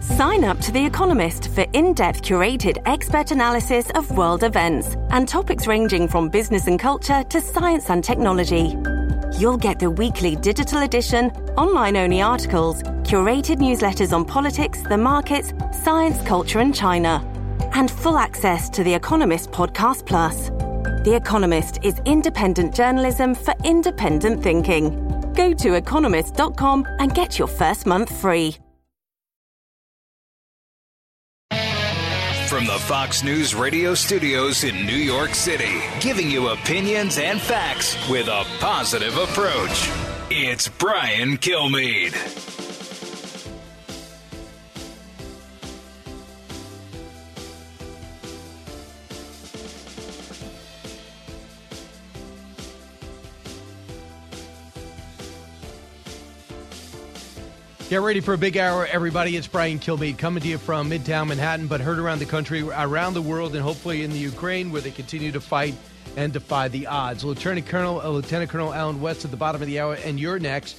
Sign up to The Economist for in-depth curated expert analysis of world events and topics ranging from business and culture to science and technology. You'll get the weekly digital edition, online-only articles, curated newsletters on politics, the markets, science, culture and China, and full access to The Economist Podcast Plus. The Economist is independent journalism for independent thinking. Go to economist.com and get your first month free. From the Fox News radio studios in New York City, giving you opinions and facts with a positive approach. It's Brian Kilmeade. Get ready for a big hour, everybody. It's Brian Kilmeade coming to you from Midtown Manhattan, but heard around the country, around the world, and hopefully in the Ukraine, where they continue to fight and defy the odds. Lieutenant Colonel Alan West at the bottom of the hour, and you're next.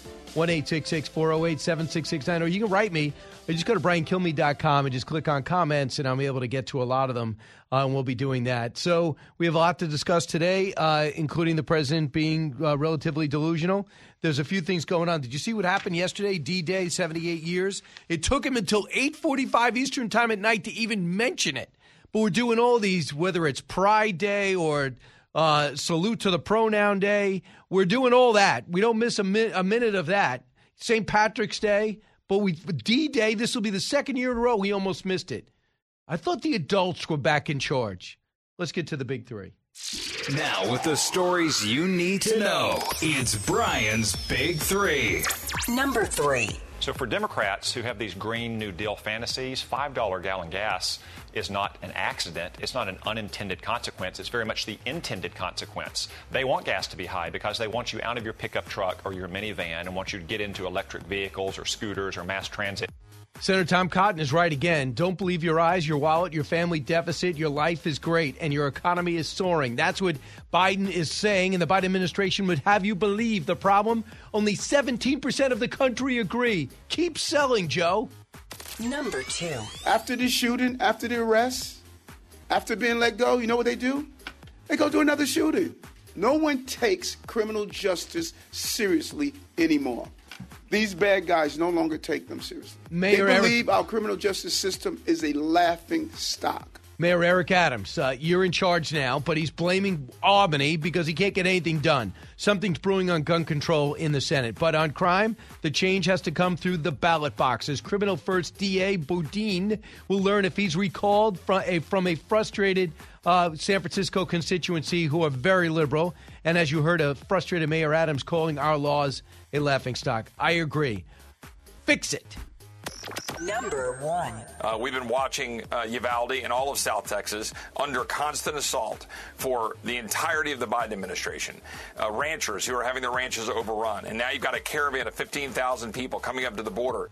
1-866-408-7669. Or you can write me. Just go to briankilmeade.com and just click on comments, and I'll be able to get to a lot of them, and we'll be doing that. So we have a lot to discuss today, including the president being relatively delusional. There's a few things going on. Did you see what happened yesterday, D-Day, 78 years? It took him until 8:45 Eastern time at night to even mention it. But we're doing all these, whether it's Pride Day or Salute to the Pronoun Day. We're doing all that. We don't miss a minute of that. St. Patrick's Day. But D-Day, this will be the second year in a row we almost missed it. I thought the adults were back in charge. Let's get to the big three. Now, with the stories you need to know, it's Brian's Big Three. Number 3. So for Democrats who have these Green New Deal fantasies, $5 gallon gas is not an accident. It's not an unintended consequence. It's very much the intended consequence. They want gas to be high because they want you out of your pickup truck or your minivan and want you to get into electric vehicles or scooters or mass transit. Senator Tom Cotton is right again. Don't believe your eyes, your wallet, your family deficit. Your life is great and your economy is soaring. That's what Biden is saying, and the Biden administration would have you believe. The problem? Only 17% of the country agree. Keep selling, Joe. Number 2. After the shooting, after the arrest, after being let go, you know what they do? They go do another shooting. No one takes criminal justice seriously anymore. These bad guys no longer take them seriously. They believe our criminal justice system is a laughing stock. Mayor Eric Adams, you're in charge now, but he's blaming Albany because he can't get anything done. Something's brewing on gun control in the Senate. But on crime, the change has to come through the ballot boxes. Criminal first DA Boudin will learn if he's recalled from a frustrated San Francisco constituency who are very liberal. And as you heard, a frustrated Mayor Adams calling our laws a laughingstock. I agree. Fix it. Number 1. We've been watching Uvalde and all of South Texas under constant assault for the entirety of the Biden administration. Ranchers who are having their ranches overrun. And now you've got a caravan of 15,000 people coming up to the border.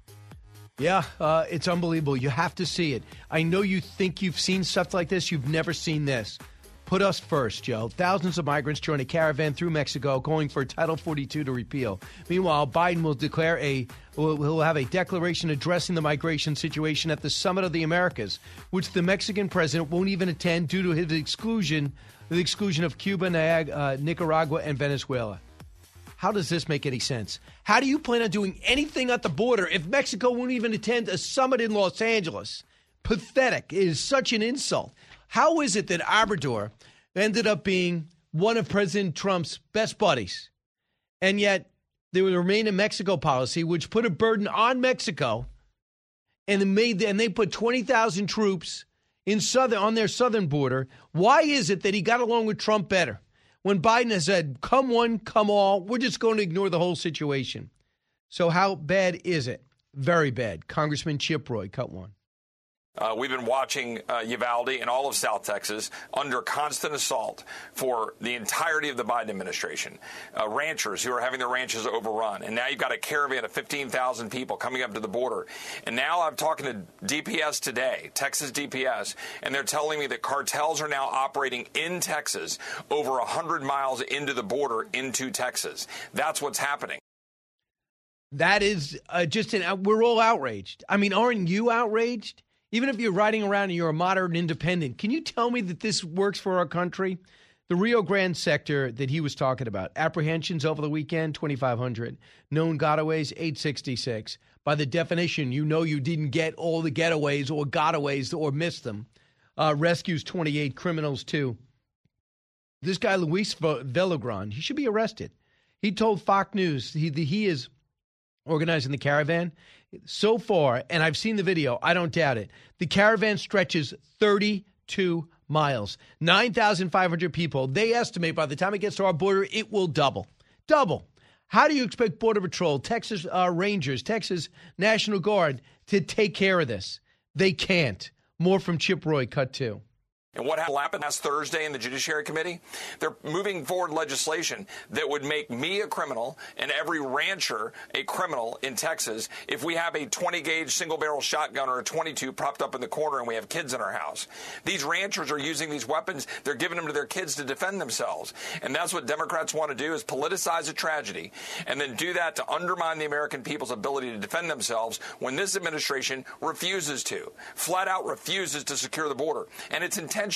Yeah, it's unbelievable. You have to see it. I know you think you've seen stuff like this. You've never seen this. Put us first, Joe. Thousands of migrants join a caravan through Mexico calling for Title 42 to repeal. Meanwhile, Biden will will have a declaration addressing the migration situation at the Summit of the Americas, which the Mexican president won't even attend due to his exclusion of Cuba, Nicaragua, and Venezuela. How does this make any sense? How do you plan on doing anything at the border if Mexico won't even attend a summit in Los Angeles? Pathetic. It is such an insult. How is it that Obrador ended up being one of President Trump's best buddies, and yet there was a Remain in Mexico policy, which put a burden on Mexico, and they put 20,000 troops on their southern border? Why is it that he got along with Trump better when Biden has said, come one, come all, we're just going to ignore the whole situation? So how bad is it? Very bad. Congressman Chip Roy, cut one. We've been watching Uvalde and all of South Texas under constant assault for the entirety of the Biden administration. Ranchers who are having their ranches overrun. And now you've got a caravan of 15,000 people coming up to the border. And now I'm talking to DPS today, Texas DPS, and they're telling me that cartels are now operating in Texas over 100 miles into the border into Texas. That's what's happening. That is we're all outraged. I mean, aren't you outraged? Even if you're riding around and you're a moderate independent, can you tell me that this works for our country? The Rio Grande sector that he was talking about, apprehensions over the weekend, 2,500. Known gotaways, 866. By the definition, you know you didn't get all the getaways or gotaways or missed them. Rescues, 28. Criminals, 2. This guy, Luis Villagran, he should be arrested. He told Fox News he is organizing the caravan. So far, and I've seen the video, I don't doubt it, the caravan stretches 32 miles, 9,500 people. They estimate by the time it gets to our border, it will double. Double. How do you expect Border Patrol, Texas Rangers, Texas National Guard to take care of this? They can't. More from Chip Roy, cut 2. And what happened last Thursday in the Judiciary Committee? They're moving forward legislation that would make me a criminal and every rancher a criminal in Texas if we have a 20-gauge single-barrel shotgun or a 22 propped up in the corner and we have kids in our house. These ranchers are using these weapons. They're giving them to their kids to defend themselves. And that's what Democrats want to do, is politicize a tragedy and then do that to undermine the American people's ability to defend themselves when this administration refuses to, flat out refuses to secure the border. And it's intentional.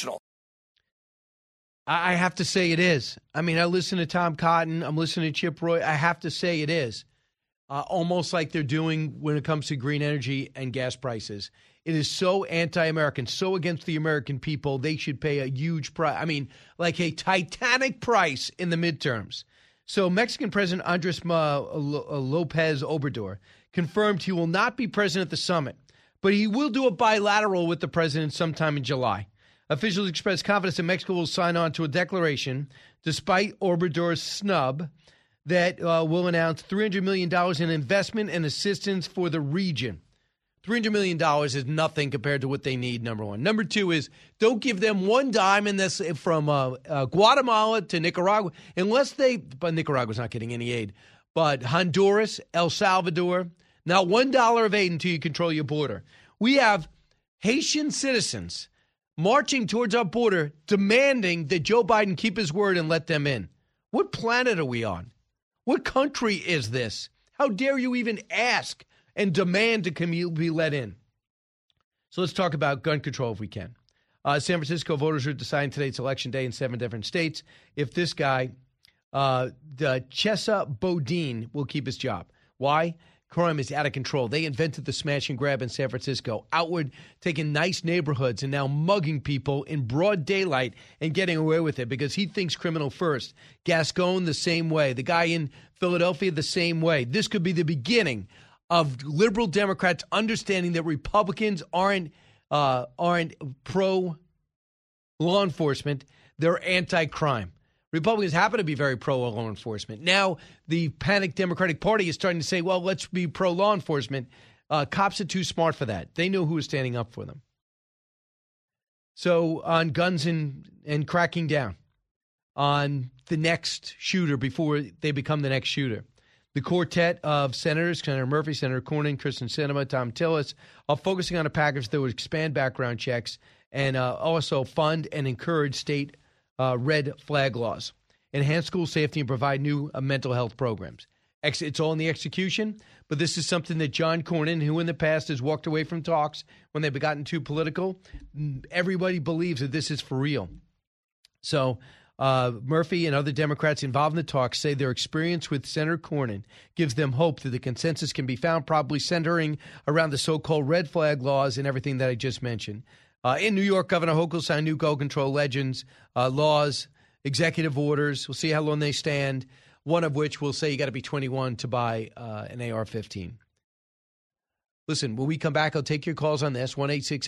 I have to say it is. I mean, I listen to Tom Cotton. I'm listening to Chip Roy. I have to say it is. Almost like they're doing when it comes to green energy and gas prices. It is so anti-American, so against the American people. They should pay a huge price. I mean, like a titanic price in the midterms. So Mexican President Andres Lopez Obrador confirmed he will not be present at the summit, but he will do a bilateral with the president sometime in July. Officials expressed confidence that Mexico will sign on to a declaration, despite Obrador's snub, that will announce $300 million in investment and assistance for the region. $300 million is nothing compared to what they need, number one. Number two is don't give them one dime in this from Guatemala to Nicaragua, but Nicaragua's not getting any aid. But Honduras, El Salvador, not $1 of aid until you control your border. We have Haitian citizens marching towards our border, demanding that Joe Biden keep his word and let them in. What planet are we on? What country is this? How dare you even ask and demand to be let in? So let's talk about gun control if we can. San Francisco voters are deciding today, it's election day in 7 different states, if this guy, Chesa Boudin, will keep his job. Why? Crime is out of control. They invented the smash and grab in San Francisco. Outward, taking nice neighborhoods and now mugging people in broad daylight and getting away with it because he thinks criminal first. Gascon, the same way. The guy in Philadelphia, the same way. This could be the beginning of liberal Democrats understanding that Republicans aren't pro law enforcement. They're anti-crime. Republicans happen to be very pro-law enforcement. Now, the panicked Democratic Party is starting to say, well, let's be pro-law enforcement. Cops are too smart for that. They know who is standing up for them. So on guns and cracking down on the next shooter before they become the next shooter, the quartet of senators, Senator Murphy, Senator Cornyn, Kristen Sinema, Tom Tillis, are focusing on a package that would expand background checks and also fund and encourage state red flag laws, enhance school safety, and provide new mental health programs. It's all in the execution, but this is something that John Cornyn, who in the past has walked away from talks when they've gotten too political, everybody believes that this is for real. So Murphy and other Democrats involved in the talks say their experience with Senator Cornyn gives them hope that the consensus can be found, probably centering around the so-called red flag laws and everything that I just mentioned. In New York, Governor Hochul signed new gun control laws, executive orders. We'll see how long they stand, one of which will say you got to be 21 to buy an AR-15. Listen, when we come back, I'll take your calls on this,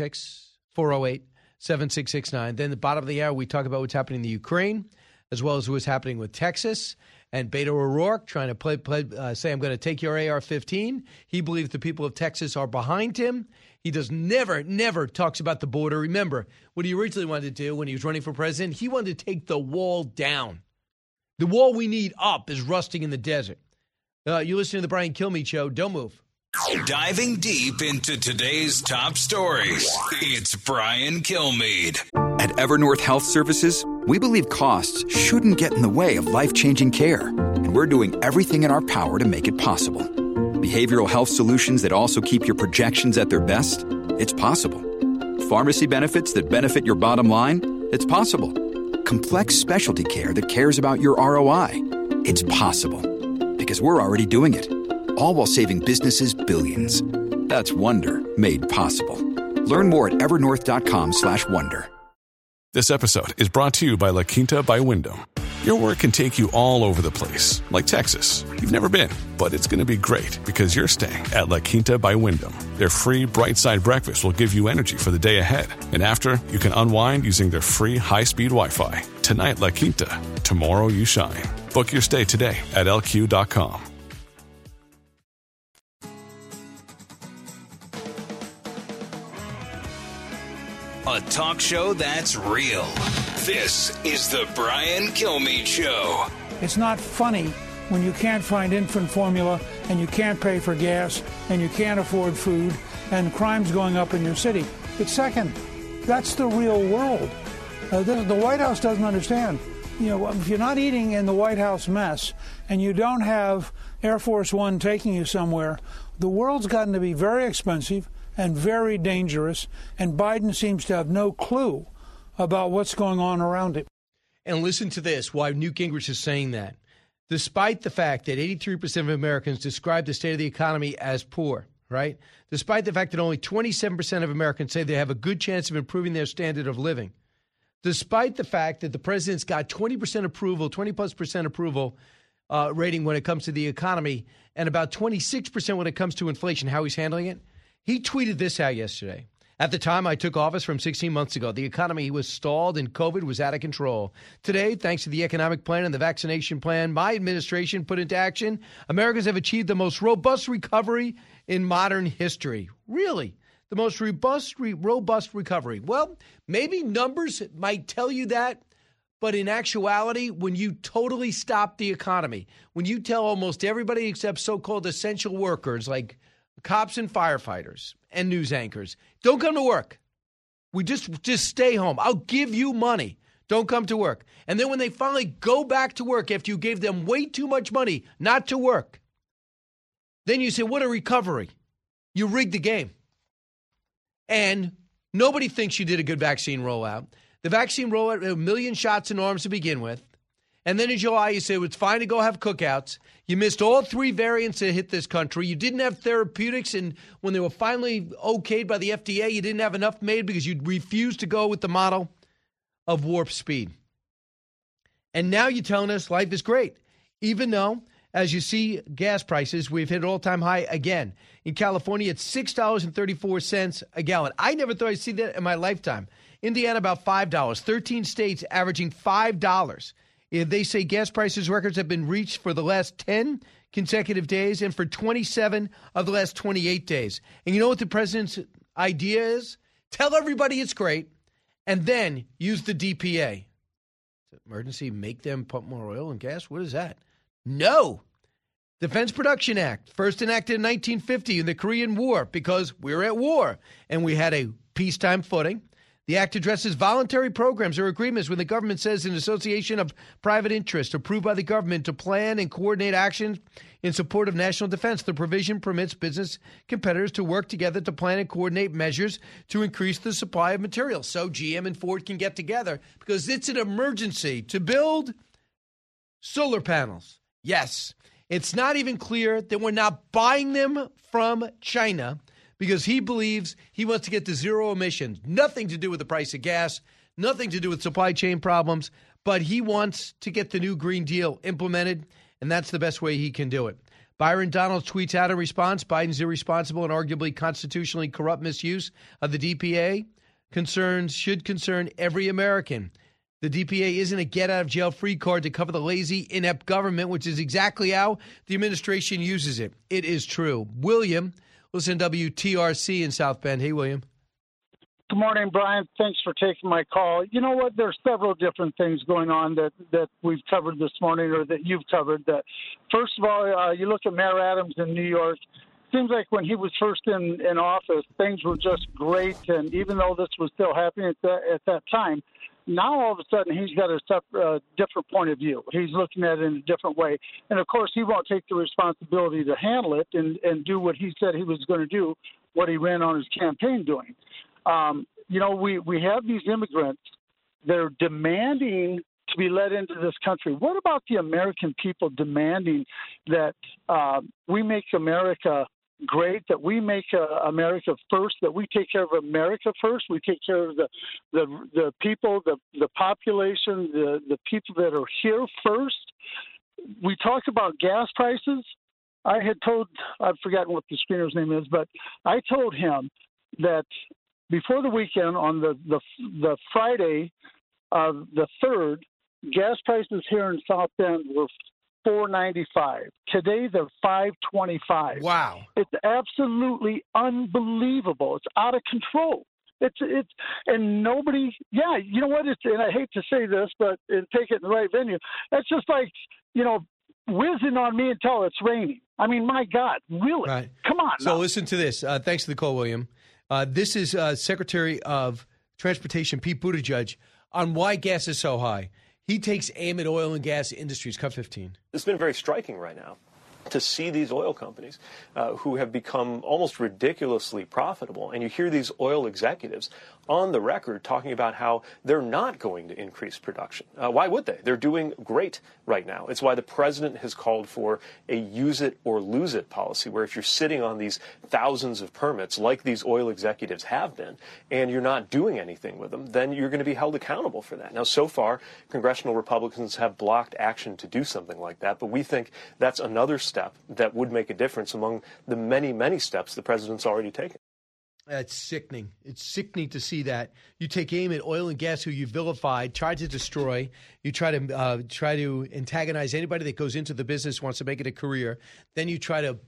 1-866-408-7669. Then the bottom of the hour, we talk about what's happening in the Ukraine, as well as what's happening with Texas. And Beto O'Rourke trying to say, I'm going to take your AR-15. He believes the people of Texas are behind him. He never talks about the border. Remember, what he originally wanted to do when he was running for president, he wanted to take the wall down. The wall we need up is rusting in the desert. You're listening to the Brian Kilmeade Show. Don't move. Diving deep into today's top stories, it's Brian Kilmeade. At Evernorth Health Services, we believe costs shouldn't get in the way of life-changing care, and we're doing everything in our power to make it possible. Behavioral health solutions that also keep your projections at their best? It's possible. Pharmacy benefits that benefit your bottom line? It's possible. Complex specialty care that cares about your ROI? It's possible. Because we're already doing it. All while saving businesses billions. That's Wonder made possible. Learn more at evernorth.com/wonder. This episode is brought to you by La Quinta by Wyndham. Your work can take you all over the place, like Texas. You've never been, but it's going to be great because you're staying at La Quinta by Wyndham. Their free Bright Side breakfast will give you energy for the day ahead. And after, you can unwind using their free high-speed Wi-Fi. Tonight, La Quinta. Tomorrow, you shine. Book your stay today at LQ.com. A talk show that's real. This is the Brian Kilmeade Show. It's not funny when you can't find infant formula and you can't pay for gas and you can't afford food and crime's going up in your city. But second, that's the real world. The White House doesn't understand. You know, if you're not eating in the White House mess and you don't have Air Force One taking you somewhere, the world's gotten to be very expensive and very dangerous, and Biden seems to have no clue about what's going on around him. And listen to this, why Newt Gingrich is saying that. Despite the fact that 83% of Americans describe the state of the economy as poor, right? Despite the fact that only 27% of Americans say they have a good chance of improving their standard of living. Despite the fact that the president's got 20% approval, 20+% approval rating when it comes to the economy, and about 26% when it comes to inflation, how he's handling it. He tweeted this out yesterday. At the time I took office from 16 months ago, the economy was stalled and COVID was out of control. Today, thanks to the economic plan and the vaccination plan my administration put into action, Americans have achieved the most robust recovery in modern history. Really, the most robust recovery. Well, maybe numbers might tell you that, but in actuality, when you totally stop the economy, when you tell almost everybody except so-called essential workers like cops and firefighters and news anchors, don't come to work. We just stay home. I'll give you money. Don't come to work. And then when they finally go back to work after you gave them way too much money not to work, then you say, what a recovery. You rigged the game. And nobody thinks you did a good vaccine rollout. The vaccine rollout, 1 million shots in arms to begin with. And then in July, you say it's fine to go have cookouts. You missed all 3 variants that hit this country. You didn't have therapeutics, and when they were finally okayed by the FDA, you didn't have enough made because you refused to go with the model of warp speed. And now you're telling us life is great, even though, as you see gas prices, we've hit an all-time high again. In California, it's $6.34 a gallon. I never thought I'd see that in my lifetime. Indiana, about $5. 13 states averaging $5. They say gas prices records have been reached for the last 10 consecutive days and for 27 of the last 28 days. And you know what the president's idea is? Tell everybody it's great and then use the DPA. Emergency, make them pump more oil and gas? What is that? No. Defense Production Act, first enacted in 1950 in the Korean War because we were at war and we had a peacetime footing. The act addresses voluntary programs or agreements when the government says an association of private interest approved by the government to plan and coordinate actions in support of national defense. The provision permits business competitors to work together to plan and coordinate measures to increase the supply of materials. So GM and Ford can get together because it's an emergency to build solar panels. Yes, it's not even clear that we're not buying them from China because he believes he wants to get to zero emissions. Nothing to do with the price of gas, nothing to do with supply chain problems, but he wants to get the new Green Deal implemented, and that's the best way he can do it. Byron Donalds tweets out in response, Biden's irresponsible and arguably constitutionally corrupt misuse of the DPA should concern every American. The DPA isn't a get-out-of-jail-free card to cover the lazy, inept government, which is exactly how the administration uses it. It is true. William, listen to WTRC in South Bend. Hey, William. Good morning, Brian. Thanks for taking my call. You know what? There's several different things going on that we've covered this morning or that you've covered. That first of all, you look at Mayor Adams in New York. Seems like when he was first in office, things were just great. And even though this was still happening at that time, Now, all of a sudden, he's got a different point of view. He's looking at it in a different way. And, of course, he won't take the responsibility to handle it and do what he said he was going to do, what he ran on his campaign doing. We have these immigrants. They're demanding to be let into this country. What about the American people demanding that we make America great, that we make America first, that we take care of America first, we take care of the people, the population, the people that are here first? We talked about gas prices. I've forgotten what the screener's name is, but I told him that before the weekend, on the Friday of the 3rd, gas prices here in South Bend were $4.95. Today they're $5.25. Wow! It's absolutely unbelievable. It's out of control. It's and nobody. Yeah, you know what? And I hate to say this, but and take it in the right venue. That's just like whizzing on me until it's raining. I mean, my God, really? Right. Come on. So now. listen to this. Thanks for the call, William. This is Secretary of Transportation Pete Buttigieg on why gas is so high. He takes aim at oil and gas industries. Cut 15. It's been very striking right now to see these oil companies who have become almost ridiculously profitable. And you hear these oil executives on the record talking about how they're not going to increase production. Why would they? They're doing great right now. It's why the president has called for a use it or lose it policy, where if you're sitting on these thousands of permits like these oil executives have been, and you're not doing anything with them, then you're going to be held accountable for that. Now, so far, congressional Republicans have blocked action to do something like that, but we think that's another step that would make a difference among the many, many steps the president's already taken. That's sickening. It's sickening to see that. You take aim at oil and gas who you vilified, try to destroy. You try to antagonize anybody that goes into the business, wants to make it a career. Then you try to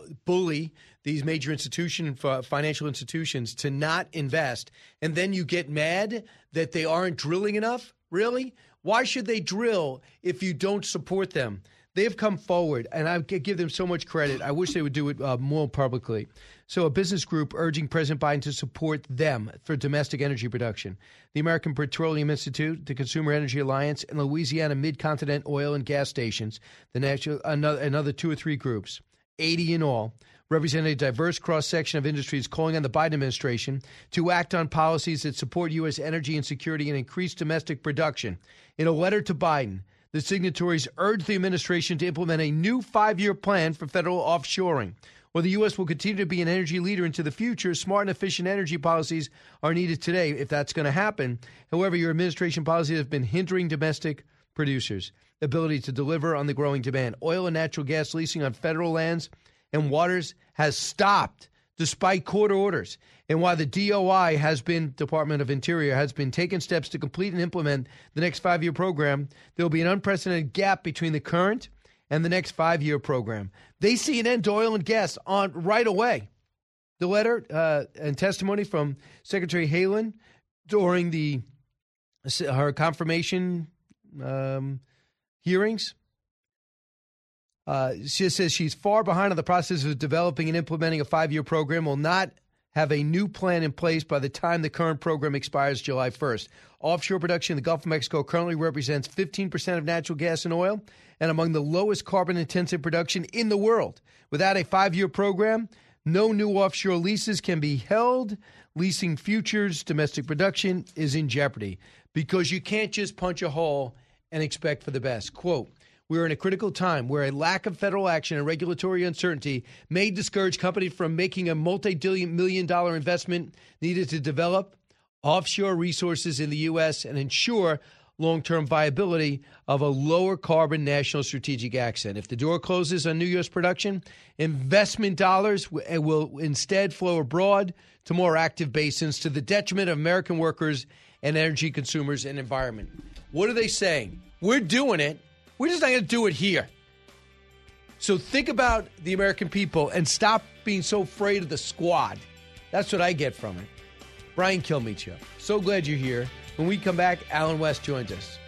bully these major financial institutions to not invest. And then you get mad that they aren't drilling enough? Really? Why should they drill if you don't support them? They have come forward, and I give them so much credit. I wish they would do it more publicly. So a business group urging President Biden to support them for domestic energy production. The American Petroleum Institute, the Consumer Energy Alliance, and Louisiana Mid-Continent Oil and Gas Stations, another 2 or 3 groups, 80 in all, represent a diverse cross-section of industries calling on the Biden administration to act on policies that support U.S. energy and security and increase domestic production. In a letter to Biden, the signatories urge the administration to implement a new 5-year plan for federal offshoring. While the U.S. will continue to be an energy leader into the future, smart and efficient energy policies are needed today if that's going to happen. However, your administration policies have been hindering domestic producers' ability to deliver on the growing demand. Oil and natural gas leasing on federal lands and waters has stopped despite court orders. And while the DOI Department of Interior, has been taking steps to complete and implement the next 5-year program, there will be an unprecedented gap between the current and the next 5-year program. They see an end to oil and gas on right away. The letter and testimony from Secretary Haaland during her confirmation hearings. She says she's far behind on the process of developing and implementing a 5-year program, will not have a new plan in place by the time the current program expires July 1st. Offshore production in the Gulf of Mexico currently represents 15% of natural gas and oil and among the lowest carbon-intensive production in the world. Without a 5-year program, no new offshore leases can be held. Leasing futures, domestic production is in jeopardy because you can't just punch a hole and expect for the best. Quote, "We're in a critical time where a lack of federal action and regulatory uncertainty may discourage companies from making a multi-million-dollar investment needed to develop offshore resources in the U.S. and ensure long-term viability of a lower carbon national strategic accent. If the door closes on new U.S. production, investment dollars will instead flow abroad to more active basins to the detriment of American workers and energy consumers and environment." What are they saying? We're doing it. We're just not going to do it here. So think about the American people and stop being so afraid of the squad. That's what I get from it. Brian Kilmeade Show. So glad you're here. When we come back, Alan West joins us.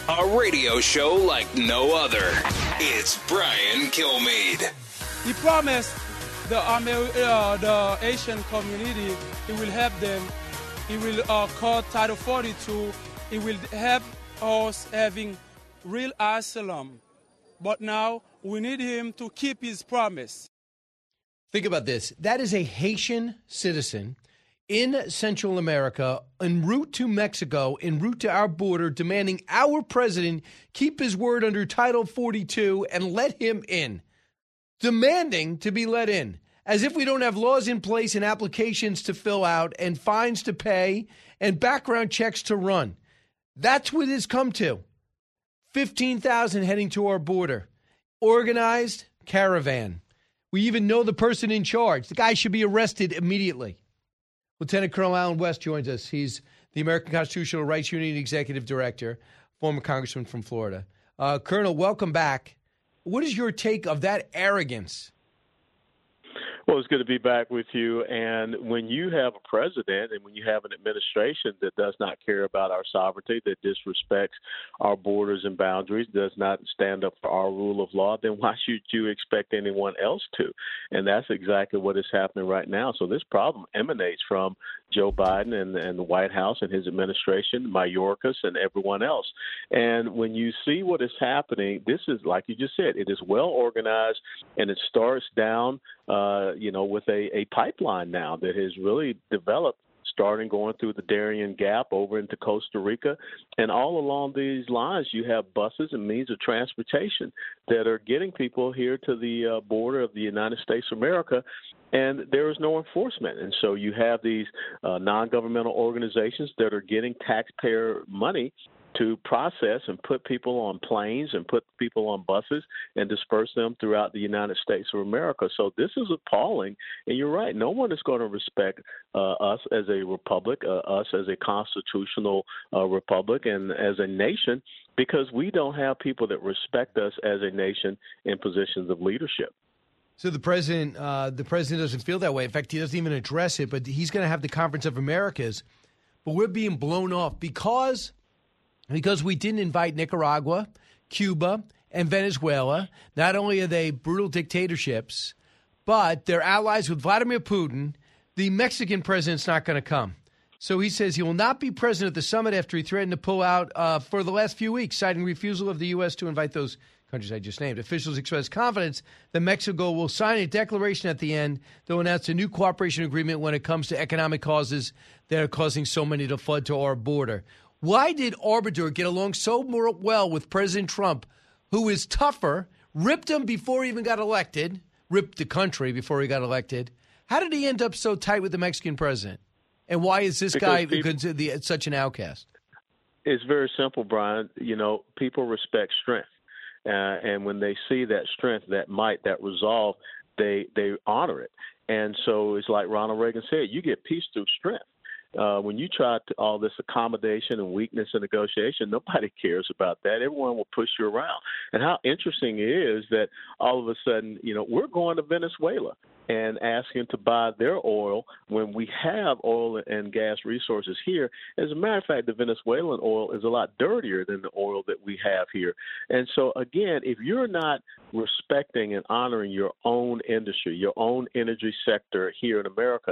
A radio show like no other. It's Brian Kilmeade. He promised the Asian community, he will help them. He will cut Title 42. He will help us having real asylum. But now we need him to keep his promise. Think about this. That is a Haitian citizen in Central America, en route to Mexico, en route to our border, demanding our president keep his word under Title 42 and let him in. Demanding to be let in. As if we don't have laws in place and applications to fill out and fines to pay and background checks to run. That's what it's come to. 15,000 heading to our border. Organized caravan. We even know the person in charge. The guy should be arrested immediately. Lieutenant Colonel Alan West joins us. He's the American Constitutional Rights Union Executive Director, former congressman from Florida. Colonel, welcome back. What is your take of that arrogance? Well, it's good to be back with you. And when you have a president and when you have an administration that does not care about our sovereignty, that disrespects our borders and boundaries, does not stand up for our rule of law, then why should you expect anyone else to? And that's exactly what is happening right now. So this problem emanates from Joe Biden and the White House and his administration, Mayorkas and everyone else. And when you see what is happening, this is, like you just said, it is well organized, and it starts down with a pipeline now that has really developed, starting going through the Darien Gap over into Costa Rica. And all along these lines, you have buses and means of transportation that are getting people here to the border of the United States of America, and there is no enforcement. And so you have these non-governmental organizations that are getting taxpayer money to process and put people on planes and put people on buses and disperse them throughout the United States of America. So this is appalling. And you're right. No one is going to respect us as a republic, us as a constitutional republic and as a nation, because we don't have people that respect us as a nation in positions of leadership. So the president doesn't feel that way. In fact, he doesn't even address it, but he's going to have the Conference of Americas. But we're being blown off because we didn't invite Nicaragua, Cuba, and Venezuela. Not only are they brutal dictatorships, but they're allies with Vladimir Putin. The Mexican president's not going to come. So he says he will not be present at the summit after he threatened to pull out for the last few weeks, citing refusal of the U.S. to invite those countries I just named. Officials expressed confidence that Mexico will sign a declaration at the end that will announce a new cooperation agreement when it comes to economic causes that are causing so many to flood to our border. Why did Obrador get along so well with President Trump, who is tougher, ripped him before he even got elected, ripped the country before he got elected? How did he end up so tight with the Mexican president? And why is this guy such an outcast? It's very simple, Brian. People respect strength. And when they see that strength, that might, that resolve, they honor it. And so it's like Ronald Reagan said, you get peace through strength. When you try all this accommodation and weakness and negotiation, nobody cares about that. Everyone will push you around. And how interesting it is that all of a sudden, we're going to Venezuela and asking to buy their oil when we have oil and gas resources here. As a matter of fact, the Venezuelan oil is a lot dirtier than the oil that we have here. And so, again, if you're not respecting and honoring your own industry, your own energy sector here in America,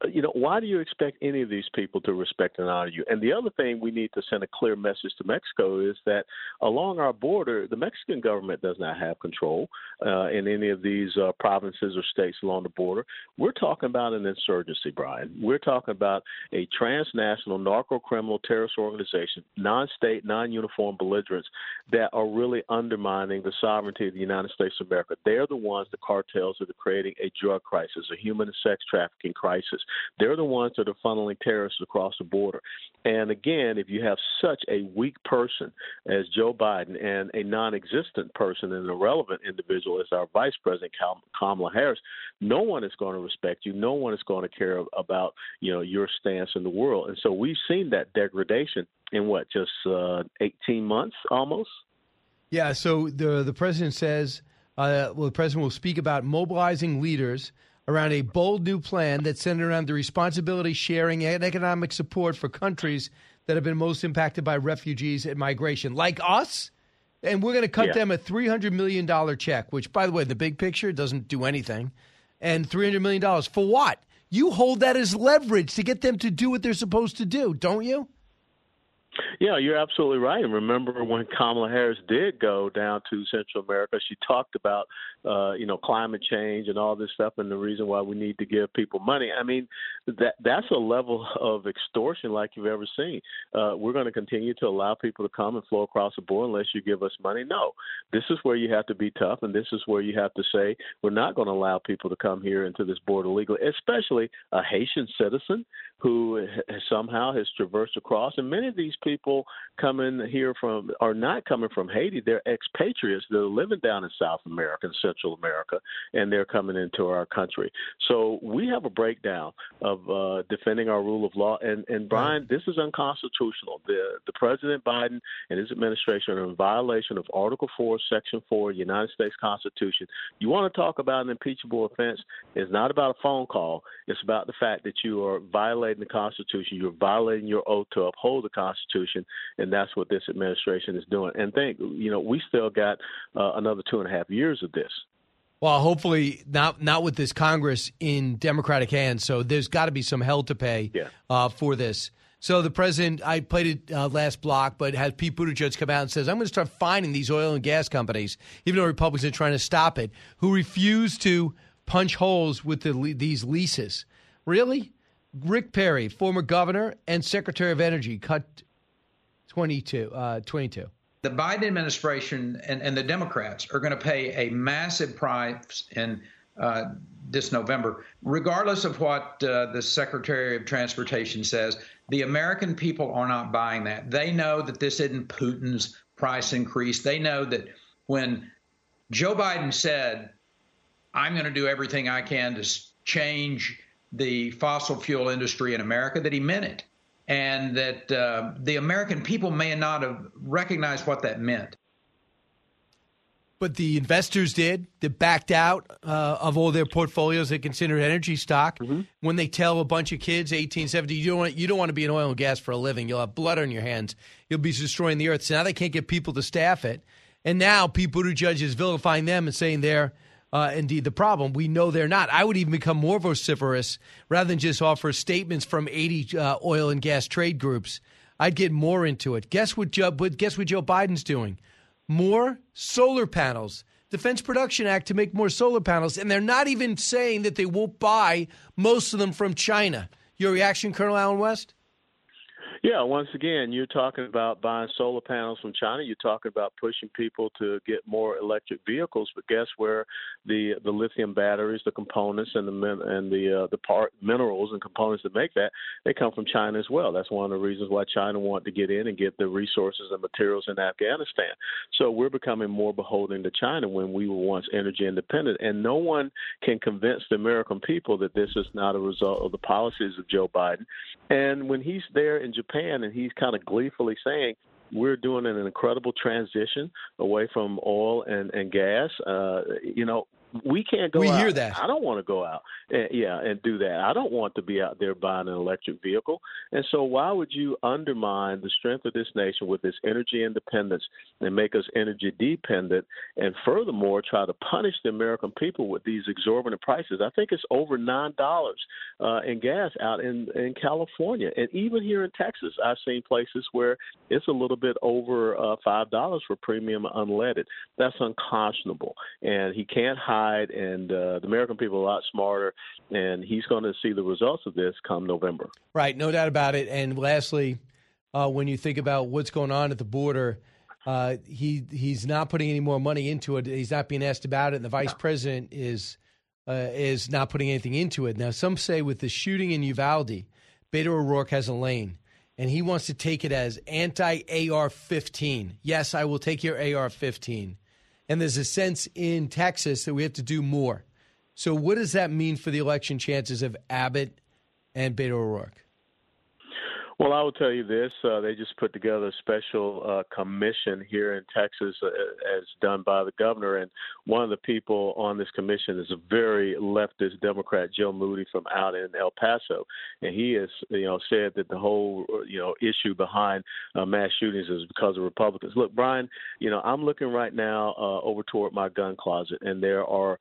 why do you expect any of these people to respect and honor you? And the other thing we need to send a clear message to Mexico is that along our border, the Mexican government does not have control in any of these provinces or states along the border. We're talking about an insurgency, Brian. We're talking about a transnational narco-criminal terrorist organization, non-state, non-uniform belligerents that are really undermining the sovereignty of the United States of America. They're the ones, the cartels, that are creating a drug crisis, a human and sex trafficking crisis. They're the ones that are funneling terrorists across the border. And again, if you have such a weak person as Joe Biden and a non-existent person and an irrelevant individual as our Vice President Kamala Harris, no one is going to respect you. No one is going to care about, your stance in the world. And so we've seen that degradation in just 18 months almost? Yeah, so the president says, the president will speak about mobilizing leaders around a bold new plan that's centered around the responsibility sharing and economic support for countries that have been most impacted by refugees and migration, like us. And we're going to cut them a $300 million check, which, by the way, the big picture doesn't do anything. And $300 million for what? You hold that as leverage to get them to do what they're supposed to do, don't you? Yeah, you're absolutely right. And remember when Kamala Harris did go down to Central America, she talked about, climate change and all this stuff and the reason why we need to give people money. I mean, that's a level of extortion like you've ever seen. We're going to continue to allow people to come and flow across the border unless you give us money. No, this is where you have to be tough, and this is where you have to say we're not going to allow people to come here into this border legally, especially a Haitian citizen who somehow has traversed across. And many of these people coming here are not coming from Haiti. They're expatriates. They're living down in South America and Central America, and they're coming into our country. So we have a breakdown of defending our rule of law. And Brian, this is unconstitutional. The President Biden and his administration are in violation of Article 4, Section 4 of the United States Constitution. You want to talk about an impeachable offense? It's not about a phone call. It's about the fact that you are violating the Constitution. You're violating your oath to uphold the Constitution, and that's what this administration is doing. And we still got another 2.5 years of this. Well, hopefully not with this Congress in Democratic hands. So there's got to be some hell to pay for this. So the president, I played it last block, but had Pete Buttigieg come out and says, I'm going to start fining these oil and gas companies, even though Republicans are trying to stop it, who refuse to punch holes with these leases. Really? Rick Perry, former governor and Secretary of Energy, cut 22. The Biden administration and the Democrats are going to pay a massive price in this November. Regardless of what the Secretary of Transportation says, the American people are not buying that. They know that this isn't Putin's price increase. They know that when Joe Biden said, I'm going to do everything I can to change the fossil fuel industry in America, that he meant it. And that the American people may not have recognized what that meant. But the investors did. They backed out of all their portfolios they considered energy stock. Mm-hmm. When they tell a bunch of kids, 18, 17, you don't want to be in oil and gas for a living. You'll have blood on your hands. You'll be destroying the earth. So now they can't get people to staff it. And now Pete Buttigieg is vilifying them and saying they're indeed the problem. We know they're not. I would even become more vociferous rather than just offer statements from 80 oil and gas trade groups. I'd get more into it. Guess what Joe Biden's doing? More solar panels. Defense Production Act to make more solar panels. And they're not even saying that they won't buy most of them from China. Your reaction, Colonel Allen West? Yeah, once again, you're talking about buying solar panels from China. You're talking about pushing people to get more electric vehicles. But guess where the lithium batteries, the components, and the minerals and components that make that, they come from China as well. That's one of the reasons why China wanted to get in and get the resources and materials in Afghanistan. So we're becoming more beholden to China when we were once energy independent. And no one can convince the American people that this is not a result of the policies of Joe Biden. And when he's there in Japan and he's kind of gleefully saying, we're doing an incredible transition away from oil and gas, we can't go out. We hear that. I don't want to go out and do that. I don't want to be out there buying an electric vehicle. And so why would you undermine the strength of this nation with this energy independence and make us energy dependent, and furthermore try to punish the American people with these exorbitant prices? I think it's over $9 in gas out in California. And even here in Texas, I've seen places where it's a little bit over $5 for premium unleaded. That's unconscionable. And he can't hide. And the American people are a lot smarter, and he's going to see the results of this come November. Right, no doubt about it. And lastly, when you think about what's going on at the border, he's not putting any more money into it. He's not being asked about it, and the vice president is not putting anything into it. Now, some say with the shooting in Uvalde, Beto O'Rourke has a lane, and he wants to take it as anti-AR-15. Yes, I will take your AR-15. And there's a sense in Texas that we have to do more. So what does that mean for the election chances of Abbott and Beto O'Rourke? Well, I will tell you this. They just put together a special commission here in Texas as done by the governor. And one of the people on this commission is a very leftist Democrat, Joe Moody, from out in El Paso. And he has, said that the whole, issue behind mass shootings is because of Republicans. Look, Brian, I'm looking right now over toward my gun closet, and there are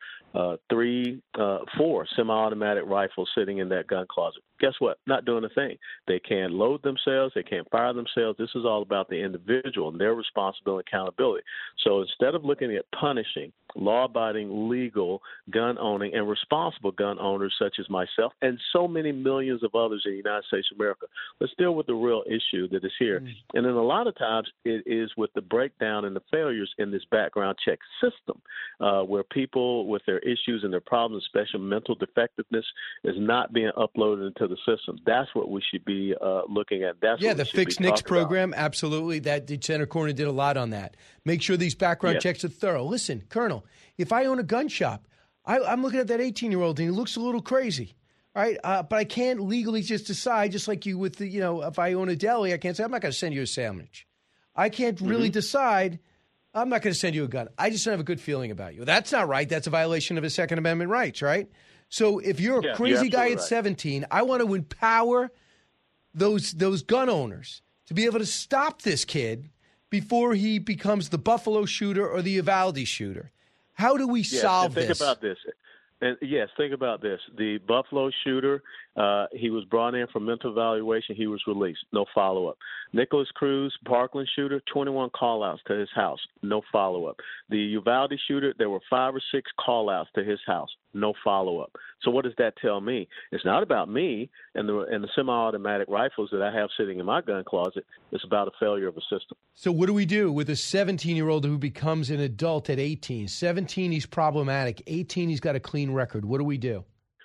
4 semi-automatic rifles sitting in that gun closet. Guess what? Not doing a thing. They can't load themselves. They can't fire themselves. This is all about the individual and their responsibility and accountability. So instead of looking at punishing law-abiding, legal gun owning and responsible gun owners such as myself and so many millions of others in the United States of America, let's deal with the real issue that is here. And then a lot of times it is with the breakdown and the failures in this background check system where people with their issues and their problems, especially mental defectiveness, is not being uploaded into the system. That's what we should be looking at. That's the what Fix NICS program, absolutely. That Senator Cornyn did a lot on that. Make sure these background checks are thorough. Listen, Colonel, if I own a gun shop, I'm looking at that 18-year-old and he looks a little crazy, all right? But I can't legally just decide, just like you with the, if I own a deli, I can't say, I'm not going to send you a sandwich. I can't really decide, I'm not going to send you a gun. I just don't have a good feeling about you. That's not right. That's a violation of his Second Amendment rights, right? So if you're a crazy guy at 17, I want to empower those gun owners to be able to stop this kid before he becomes the Buffalo shooter or the Uvalde shooter. How do we solve this? Think about this. And think about this. The Buffalo shooter, he was brought in for mental evaluation. He was released. No follow-up. Nicholas Cruz, Parkland shooter, 21 call-outs to his house. No follow-up. The Uvalde shooter, there were 5 or 6 call-outs to his house. No follow-up. So what does that tell me? It's not about me and the semi-automatic rifles that I have sitting in my gun closet. It's about a failure of a system. So what do we do with a 17-year-old who becomes an adult at 18? 17, he's problematic. 18, he's got a clean record. What do we do?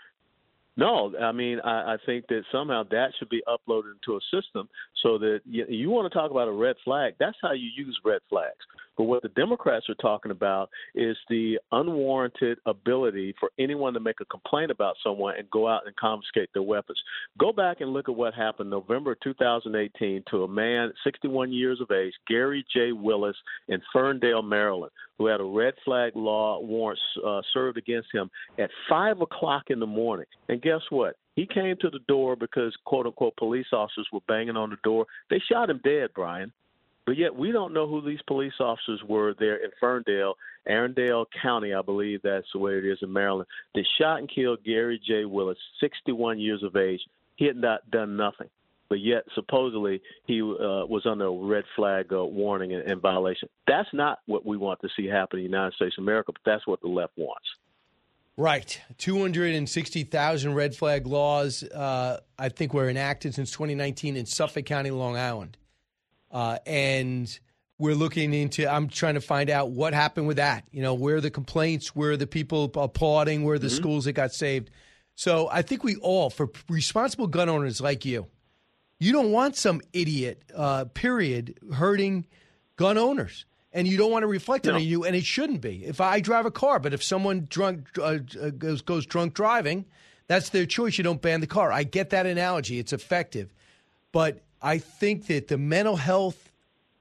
No, I mean, I think that somehow that should be uploaded into a system so that you want to talk about a red flag. That's how you use red flags. But what the Democrats are talking about is the unwarranted ability for anyone to make a complaint about someone and go out and confiscate their weapons. Go back and look at what happened November 2018 to a man, 61 years of age, Gary J. Willis in Ferndale, Maryland, who had a red flag law warrant served against him at 5 o'clock in the morning. And guess what? He came to the door because, quote-unquote, police officers were banging on the door. They shot him dead, Brian. But yet we don't know who these police officers were there in Ferndale, Arundel County, I believe that's the way it is in Maryland. They shot and killed Gary J. Willis, 61 years of age. He had not done nothing. But yet, supposedly, he was under a red flag warning and violation. That's not what we want to see happen in the United States of America, but that's what the left wants. Right. 260,000 red flag laws, I think, were enacted since 2019 in Suffolk County, Long Island. And we're looking into, I'm trying to find out what happened with that. Where are the complaints, where are the people applauding, where are the schools that got saved. So I think we all, for responsible gun owners like you don't want some idiot, period, hurting gun owners. And you don't want to reflect it on you, and it shouldn't be. If I drive a car, but if someone goes drunk driving, that's their choice. You don't ban the car. I get that analogy. It's effective. But I think that the mental health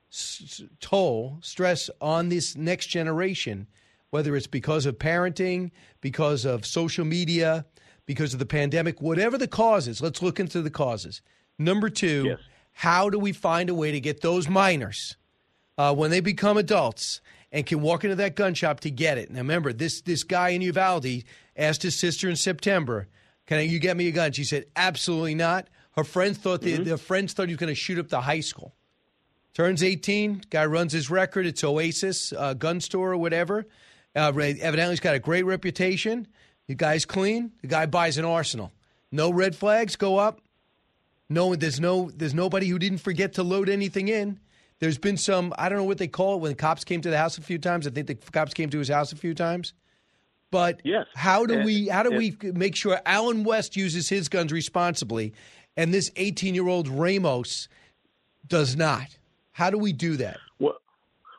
stress on this next generation, whether it's because of parenting, because of social media, because of the pandemic, whatever the cause is, let's look into the causes. Number 2, how do we find a way to get those minors, when they become adults and can walk into that gun shop to get it? Now, remember, this guy in Uvalde asked his sister in September, can you get me a gun? She said, absolutely not. Her friends thought their friends thought he was going to shoot up the high school. Turns 18, guy runs his record. It's Oasis, gun store or whatever. Evidently, he's got a great reputation. The guy's clean. The guy buys an arsenal. No red flags go up. No, there's nobody who didn't forget to load anything in. There's been some, I don't know what they call it when the cops came to the house a few times. I think the cops came to his house a few times. But how do we make sure Alan West uses his guns responsibly and this 18-year-old Ramos does not? How do we do that?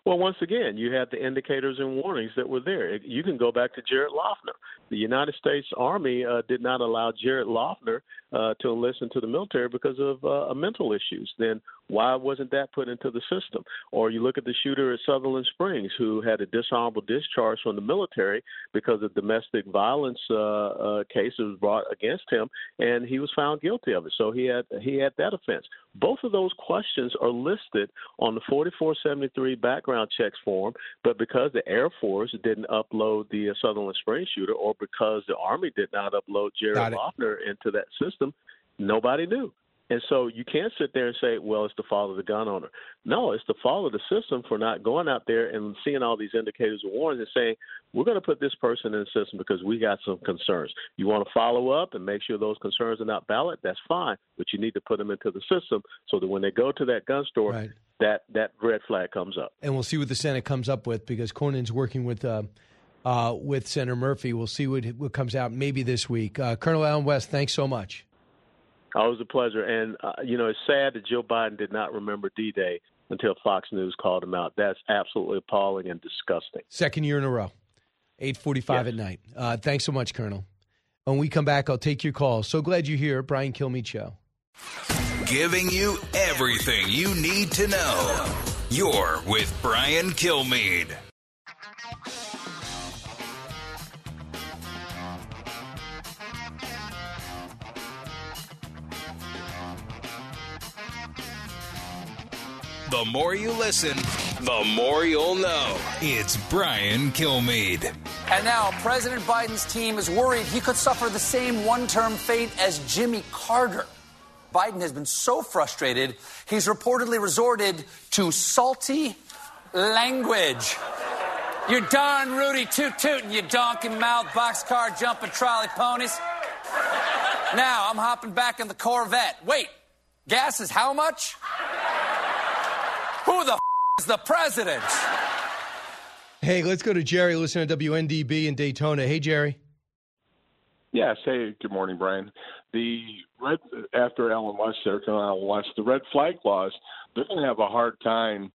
Well, once again, you had the indicators and warnings that were there. You can go back to Jared Loughner. The United States Army did not allow Jared Loughner to enlist into the military because of mental issues. Then why wasn't that put into the system? Or you look at the shooter at Sutherland Springs who had a dishonorable discharge from the military because of domestic violence cases brought against him, and he was found guilty of it. So he had that offense. Both of those questions are listed on the 4473 background checks form, but because the Air Force didn't upload the Sutherland Springs shooter, or because the Army did not upload Jared Loughner into that system, nobody knew. And so you can't sit there and say, well, it's the fault of the gun owner. No, it's the fault of the system for not going out there and seeing all these indicators and warnings and saying, we're going to put this person in the system because we got some concerns. You want to follow up and make sure those concerns are not valid? That's fine, but you need to put them into the system so that when they go to that gun store, that red flag comes up. And we'll see what the Senate comes up with, because Cornyn's working with Senator Murphy. We'll see what comes out maybe this week. Colonel Allen West, thanks so much. Always a pleasure. And, it's sad that Joe Biden did not remember D-Day until Fox News called him out. That's absolutely appalling and disgusting. Second year in a row, 8:45 at night. Thanks so much, Colonel. When we come back, I'll take your call. So glad you're here. Brian Kilmeade Show. Giving you everything you need to know. You're with Brian Kilmeade. The more you listen, the more you'll know. It's Brian Kilmeade. And now President Biden's team is worried he could suffer the same one-term fate as Jimmy Carter. Biden has been so frustrated, he's reportedly resorted to salty language. You're darn Rudy toot-tootin', you donkey-mouthed, boxcar jumping trolley ponies. Now I'm hopping back in the Corvette. Wait, gas is how much? Who the is the president? Hey, let's go to Jerry, listening to WNDB in Daytona. Hey, Jerry. Yes. Hey, good morning, Brian. After Allen West, the red flag laws, they're going to have a hard time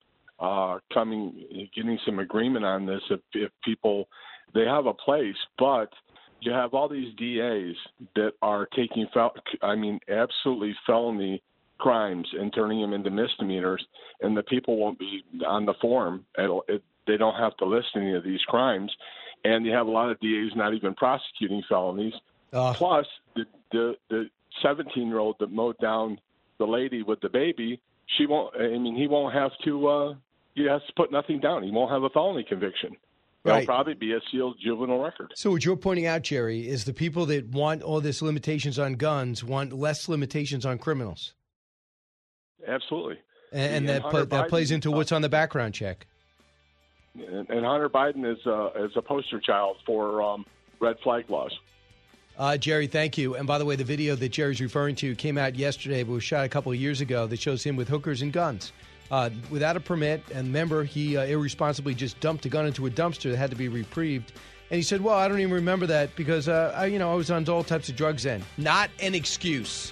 getting some agreement on this if people, they have a place, but you have all these DAs that are taking, absolutely felony crimes and turning them into misdemeanors, and the people won't be on the form. They don't have to list any of these crimes, and you have a lot of DAs not even prosecuting felonies. Plus, the 17-year-old that mowed down the lady with the baby, he won't have to. He has to put nothing down. He won't have a felony conviction. It'll probably be a sealed juvenile record. So what you're pointing out, Jerry, is the people that want all this limitations on guns want less limitations on criminals. Absolutely. And that plays into what's on the background check. And Hunter Biden is a poster child for red flag laws. Jerry, thank you. And by the way, the video that Jerry's referring to came out yesterday, but was shot a couple of years ago, that shows him with hookers and guns. Without a permit, and remember, he irresponsibly just dumped a gun into a dumpster that had to be reprieved. And he said, well, I don't even remember that because, I was on all types of drugs then. Not an excuse.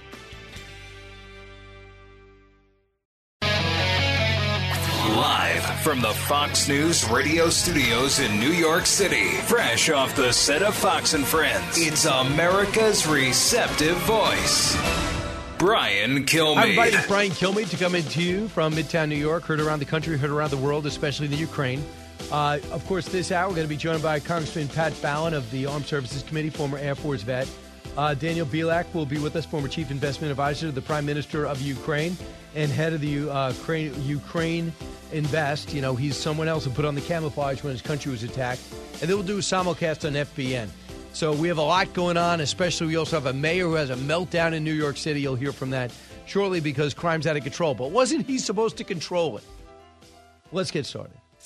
Live from the Fox News radio studios in New York City, fresh off the set of Fox and Friends, it's America's receptive voice, Brian Kilmeade. Hi, everybody. It's Brian Kilmeade to come into you from Midtown New York, heard around the country, heard around the world, especially the Ukraine. Of course, this hour we're going to be joined by Congressman Pat Fallon of the Armed Services Committee, former Air Force vet. Daniel Bilak will be with us, former Chief Investment Advisor to the Prime Minister of Ukraine and head of the Ukraine Invest. He's someone else who put on the camouflage when his country was attacked. And then we'll do a simulcast on FBN. So we have a lot going on, especially we also have a mayor who has a meltdown in New York City. You'll hear from that shortly because crime's out of control. But wasn't he supposed to control it? Let's get started.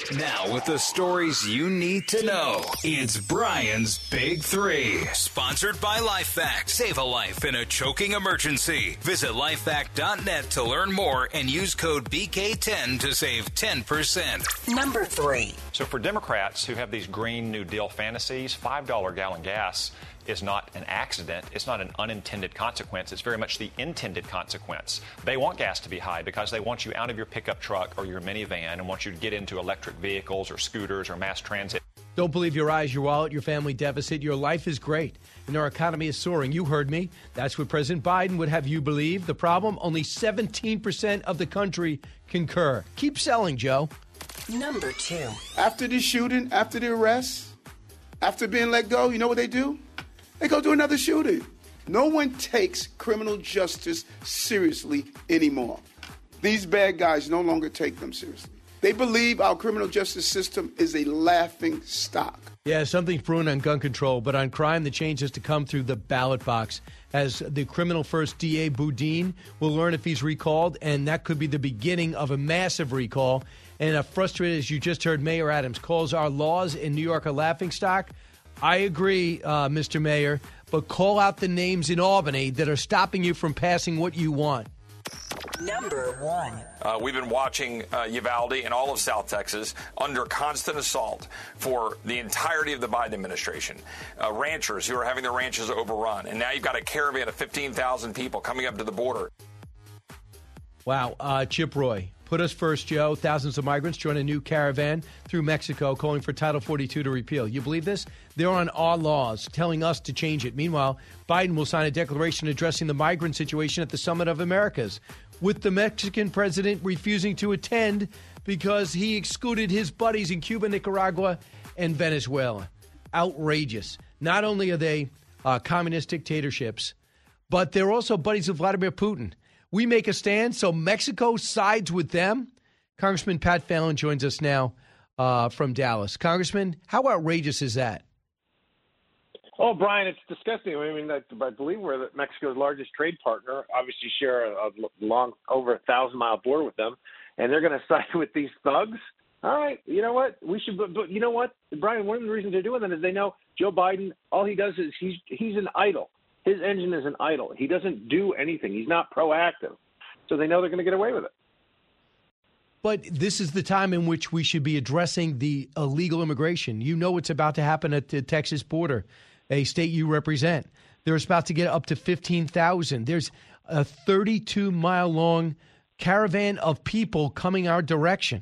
Now, with the stories you need to know, it's Brian's Big Three. Sponsored by LifeVac. Save a life in a choking emergency. Visit lifevac.net to learn more and use code BK10 to save 10%. Number 3. So for Democrats who have these Green New Deal fantasies, $5 gallon gas is not an accident. It's not an unintended consequence. It's very much the intended consequence. They want gas to be high because they want you out of your pickup truck or your minivan and want you to get into electric vehicles or scooters or mass transit. Don't believe your eyes, your wallet, your family deficit. Your life is great, and our economy is soaring. You heard me. That's what President Biden would have you believe. The problem, only 17% of the country concur. Keep selling, Joe. Number 2. After the shooting, after the arrest, after being let go, you know what they do? They go do another shooting. No one takes criminal justice seriously anymore. These bad guys no longer take them seriously. They believe our criminal justice system is a laughing stock. Yeah, something's brewing on gun control, but on crime, the change has to come through the ballot box. As the criminal first DA Boudin will learn if he's recalled, and that could be the beginning of a massive recall. And frustrated, as you just heard, Mayor Adams calls our laws in New York a laughing stock. I agree, Mr. Mayor, but call out the names in Albany that are stopping you from passing what you want. Number 1. We've been watching Uvalde and all of South Texas under constant assault for the entirety of the Biden administration. Ranchers who are having their ranches overrun. And now you've got a caravan of 15,000 people coming up to the border. Wow. Chip Roy. Put us first, Joe. Thousands of migrants join a new caravan through Mexico calling for Title 42 to repeal. You believe this? They're on our laws, telling us to change it. Meanwhile, Biden will sign a declaration addressing the migrant situation at the Summit of Americas, with the Mexican president refusing to attend because he excluded his buddies in Cuba, Nicaragua, and Venezuela. Outrageous. Not only are they communist dictatorships, but they're also buddies of Vladimir Putin. We make a stand, so Mexico sides with them. Congressman Pat Fallon joins us now from Dallas. Congressman, how outrageous is that? Oh, Brian, it's disgusting. I mean, I believe we're Mexico's largest trade partner. Obviously, share a long, over 1,000-mile border with them, and they're going to side with these thugs. All right, you know what? We should. But you know what, Brian? One of the reasons they're doing that is they know Joe Biden. All he does is he's an idol. His engine is an idol. He doesn't do anything. He's not proactive. So they know they're going to get away with it. But this is the time in which we should be addressing the illegal immigration. You know what's about to happen at the Texas border, a state you represent. They're about to get up to 15,000. There's a 32-mile-long caravan of people coming our direction.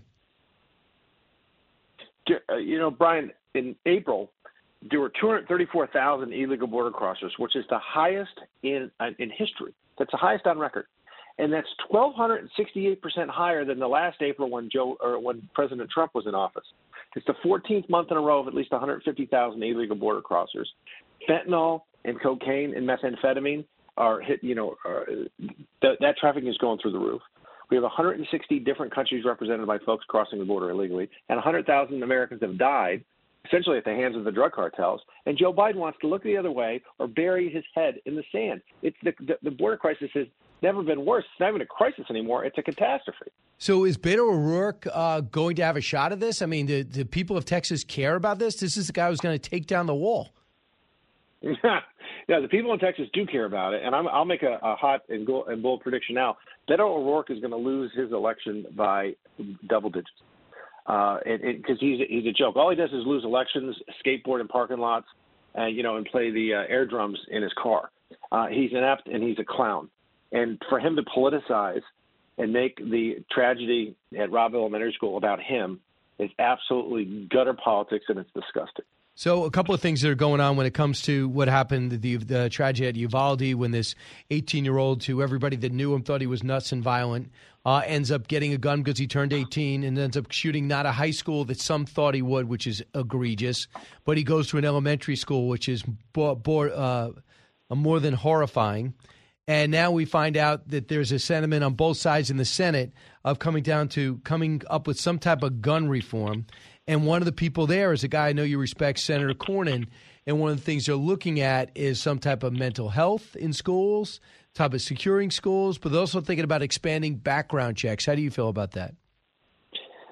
You know, Brian, in April, there were 234,000 illegal border crossers, which is the highest in history. That's the highest on record. And that's 1,268% higher than the last April when President Trump was in office. It's the 14th month in a row of at least 150,000 illegal border crossers. Fentanyl and cocaine and methamphetamine are hit. That trafficking is going through the roof. We have 160 different countries represented by folks crossing the border illegally, and 100,000 Americans have died, essentially at the hands of the drug cartels. And Joe Biden wants to look the other way or bury his head in the sand. It's the border crisis has never been worse. It's not even a crisis anymore. It's a catastrophe. So is Beto O'Rourke going to have a shot at this? I mean, do people of Texas care about this? This is the guy who's going to take down the wall. Yeah, the people in Texas do care about it, and I'll make a hot and bold prediction now. Beto O'Rourke is going to lose his election by double digits, because he's a joke. All he does is lose elections, skateboard in parking lots, and play the air drums in his car. He's inept and he's a clown, and for him to politicize and make the tragedy at Robb Elementary School about him is absolutely gutter politics, and it's disgusting. So a couple of things that are going on when it comes to what happened, the tragedy at Uvalde, when this 18-year-old, who everybody that knew him thought he was nuts and violent, ends up getting a gun because he turned 18 and ends up shooting not a high school that some thought he would, which is egregious, but he goes to an elementary school, which is more than horrifying. And now we find out that there's a sentiment on both sides in the Senate of coming up with some type of gun reform. And one of the people there is a guy I know you respect, Senator Cornyn. And one of the things they're looking at is some type of mental health in schools, type of securing schools, but they're also thinking about expanding background checks. How do you feel about that?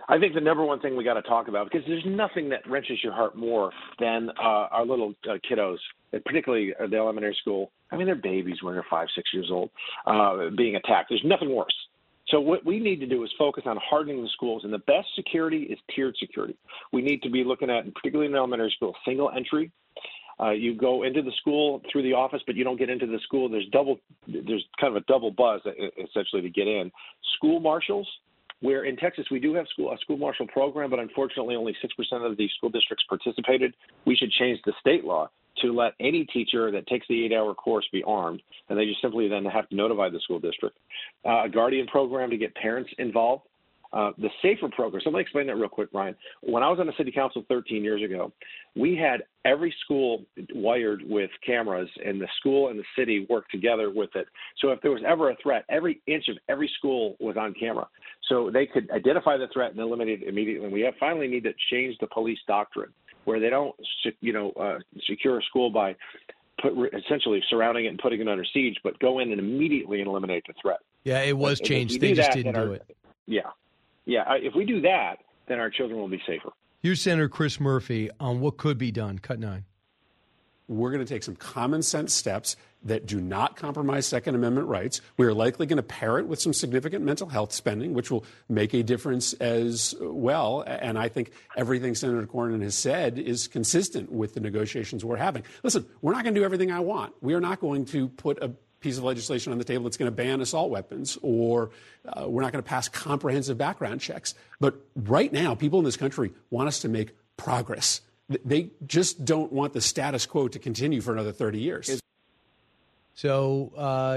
I think the number one thing we got to talk about, because there's nothing that wrenches your heart more than our little kiddos, particularly the elementary school. I mean, they're babies when they're 5, 6 years old, being attacked. There's nothing worse. So what we need to do is focus on hardening the schools, and the best security is tiered security. We need to be looking at, particularly in elementary school, single entry. You go into the school through the office, but you don't get into the school. There's kind of a double buzz, essentially, to get in. School marshals, where in Texas we do have a school marshal program, but unfortunately only 6% of the school districts participated. We should change the state law to let any teacher that takes the 8-hour course be armed, and they just simply then have to notify the school district. A guardian program to get parents involved. The SAFER program. So let me explain that real quick, Brian. When I was on the city council 13 years ago, we had every school wired with cameras, and the school and the city worked together with it. So if there was ever a threat, every inch of every school was on camera. So they could identify the threat and eliminate it immediately. We finally need to change the police doctrine, where they don't, secure a school by essentially surrounding it and putting it under siege, but go in and immediately eliminate the threat. Yeah, it was changed. They just didn't do it. Yeah. Yeah, if we do that, then our children will be safer. Here's Senator Chris Murphy on what could be done. Cut 9. We're going to take some common sense steps that do not compromise Second Amendment rights. We are likely going to pair it with some significant mental health spending, which will make a difference as well. And I think everything Senator Cornyn has said is consistent with the negotiations we're having. Listen, we're not going to do everything I want. We are not going to put a piece of legislation on the table that's going to ban assault weapons, or we're not going to pass comprehensive background checks. But right now, people in this country want us to make progress. They just don't want the status quo to continue for another 30 years. So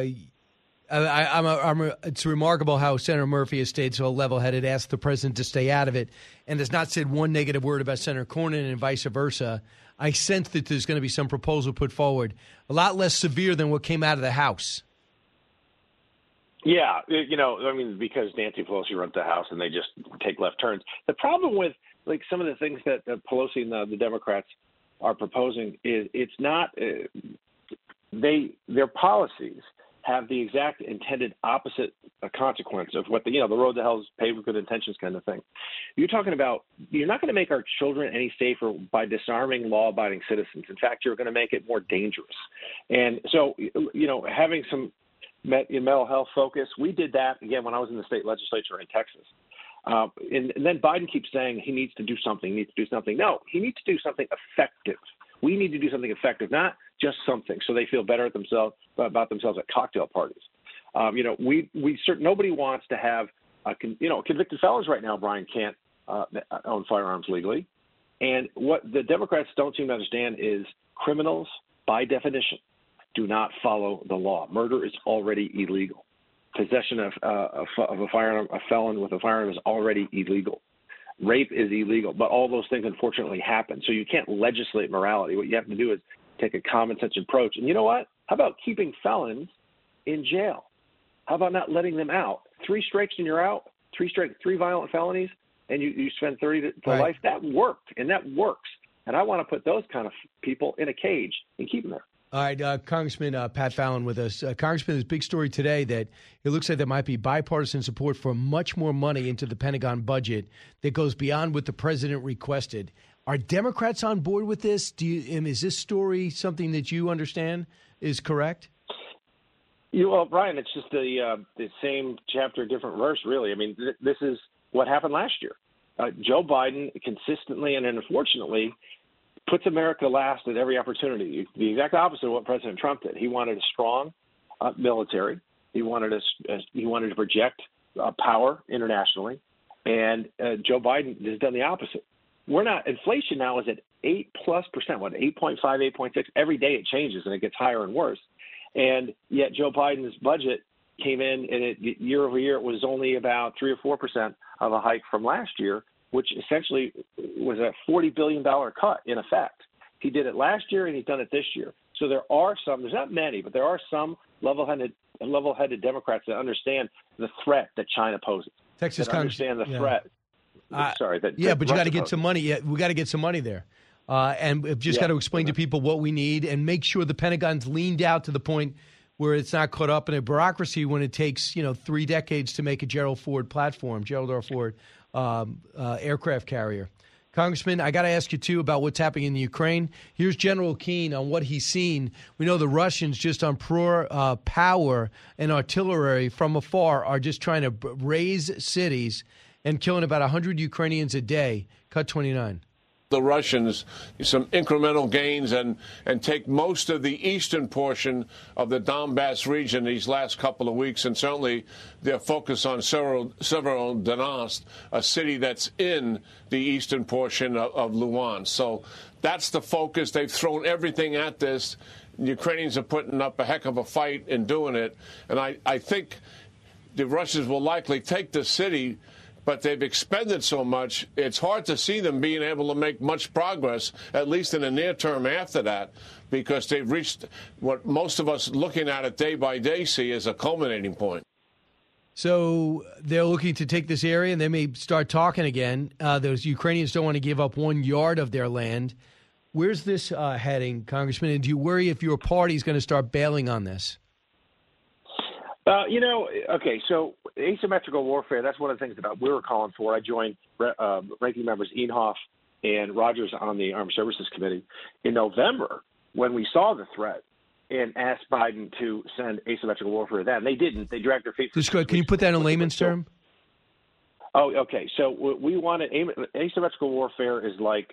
it's remarkable how Senator Murphy has stayed so level-headed, asked the president to stay out of it, and has not said one negative word about Senator Cornyn and vice versa. I sense that there's going to be some proposal put forward, a lot less severe than what came out of the House. Yeah, because Nancy Pelosi runs the House and they just take left turns. The problem with some of the things that Pelosi and the Democrats are proposing is it's not their policies have the exact intended opposite consequence of what the road to hell is paved with good intentions kind of thing. You're talking about, you're not going to make our children any safer by disarming law-abiding citizens. In fact, you're going to make it more dangerous. And so, having some mental health focus, we did that, again, when I was in the state legislature in Texas. And then Biden keeps saying he needs to do something, No, he needs to do something effective. We need to do something effective, not just something, so they feel better about themselves at cocktail parties. Nobody wants to have, convicted felons right now, Brian, can't own firearms legally. And what the Democrats don't seem to understand is criminals, by definition, do not follow the law. Murder is already illegal. Possession of a firearm, a felon with a firearm is already illegal. Rape is illegal, but all those things unfortunately happen. So you can't legislate morality. What you have to do is take a common sense approach. And you know what? How about keeping felons in jail? How about not letting them out? 3 strikes and you're out. 3 violent felonies, and you spend 30 to life. That worked, and that works. And I want to put those kind of people in a cage and keep them there. All right, Congressman Pat Fallon with us. Congressman, there's a big story today that it looks like there might be bipartisan support for much more money into the Pentagon budget that goes beyond what the president requested. Are Democrats on board with this? Is this story something that you understand is correct? Well, Brian, it's just the same chapter, different verse, really. I mean, this is what happened last year. Joe Biden consistently and unfortunately puts America last at every opportunity. The exact opposite of what President Trump did. He wanted a strong military. He wanted to project power internationally, and Joe Biden has done the opposite. Inflation now is at 8+%. What, 8.5, 8.6? Every day it changes and it gets higher and worse. And yet Joe Biden's budget came in, and year over year it was only about 3 or 4% of a hike from last year, which essentially was a $40 billion cut in effect. He did it last year and he's done it this year. So there's not many, but there are some level-headed Democrats that understand the threat that China poses. Texas understand the threat. But you got to get some money. Yeah, we got to get some money there. And we've just got to explain to people what we need and make sure the Pentagon's leaned out to the point where it's not caught up in a bureaucracy when it takes 3 decades to make a Gerald R. Ford aircraft carrier. Congressman, I got to ask you, too, about what's happening in Ukraine. Here's General Keane on what he's seen. We know the Russians, just on pure power and artillery from afar, are just trying to raise cities and killing about 100 Ukrainians a day. Cut 29. The Russians some incremental gains and take most of the eastern portion of the Donbass region these last couple of weeks, and certainly their focus on Severodonetsk, a city that's in the eastern portion of Luhansk. So that's the focus. They've thrown everything at this. The Ukrainians are putting up a heck of a fight in doing it, and I think the Russians will likely take the city, but they've expended so much, it's hard to see them being able to make much progress, at least in the near term after that, because they've reached what most of us looking at it day by day see as a culminating point. So they're looking to take this area, and they may start talking again. Those Ukrainians don't want to give up 1 yard of their land. Where's this heading, Congressman? And do you worry if your party is going to start bailing on this? Okay, so asymmetrical warfare, that's one of the things that we were calling for. I joined ranking members Inhofe and Rogers on the Armed Services Committee in November when we saw the threat and asked Biden to send asymmetrical warfare then. They didn't. They dragged their feet. Can you put that in layman's term? Oh, okay. So we wanted asymmetrical warfare is like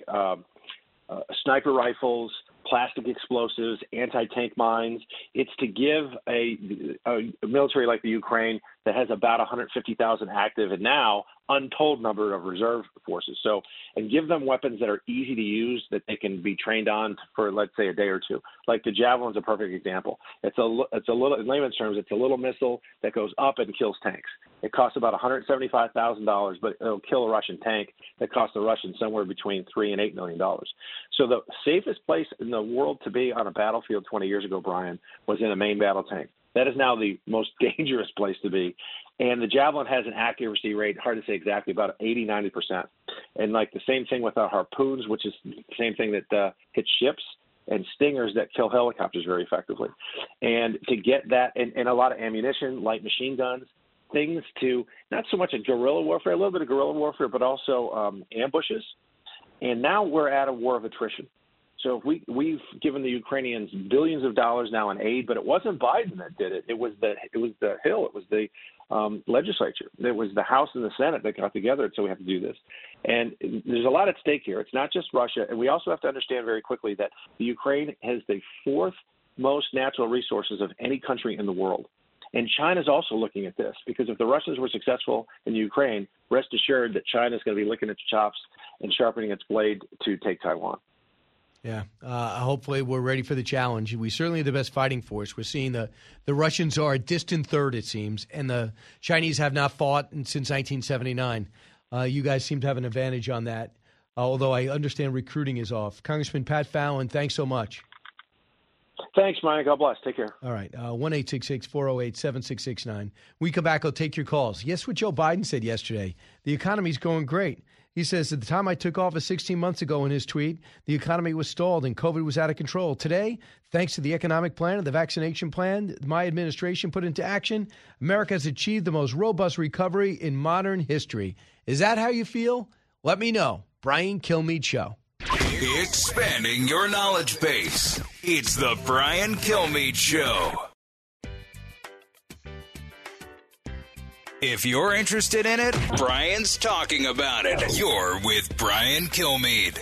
sniper rifles, plastic explosives, anti-tank mines. It's to give a military like the Ukraine that has about 150,000 active and now untold number of reserve forces. So, and give them weapons that are easy to use that they can be trained on for, let's say, a day or two. Like the Javelin's a perfect example. It's a little, in layman's terms, it's a little missile that goes up and kills tanks. It costs about $175,000, but it'll kill a Russian tank that costs the Russians somewhere between $3 and $8 million. So the safest place in the world to be on a battlefield 20 years ago, Brian, was in a main battle tank. That is now the most dangerous place to be. And the Javelin has an accuracy rate, hard to say exactly, about 80, 90%. And like the same thing with our harpoons, which is the same thing that hits ships, and Stingers that kill helicopters very effectively. And to get that, and a lot of ammunition, light machine guns, things to not so much a guerrilla warfare, a little bit of guerrilla warfare, but also ambushes. And now we're at a war of attrition. So if we've given the Ukrainians billions of dollars now in aid, but it wasn't Biden that did it. It was the Hill. It was the legislature. It was the House and the Senate that got together. So we have to do this. And there's a lot at stake here. It's not just Russia. And we also have to understand very quickly that the Ukraine has the fourth most natural resources of any country in the world. And China's also looking at this, because if the Russians were successful in Ukraine, rest assured that China's going to be licking its chops and sharpening its blade to take Taiwan. Yeah, hopefully we're ready for the challenge. We certainly are the best fighting force. We're seeing the Russians are a distant third, it seems, and the Chinese have not fought since 1979. You guys seem to have an advantage on that, although I understand recruiting is off. Congressman Pat Fallon, thanks so much. Thanks, Mike. God bless. Take care. All right. 1-866-408-7669. We come back, I'll take your calls. Yes, what Joe Biden said yesterday. The economy's going great. He says, at the time I took office 16 months ago in his tweet, the economy was stalled and COVID was out of control. Today, thanks to the economic plan and the vaccination plan my administration put into action, America has achieved the most robust recovery in modern history. Is that how you feel? Let me know. Brian Kilmeade Show. Expanding your knowledge base. It's the Brian Kilmeade Show. If you're interested in it, Brian's talking about it. You're with Brian Kilmeade.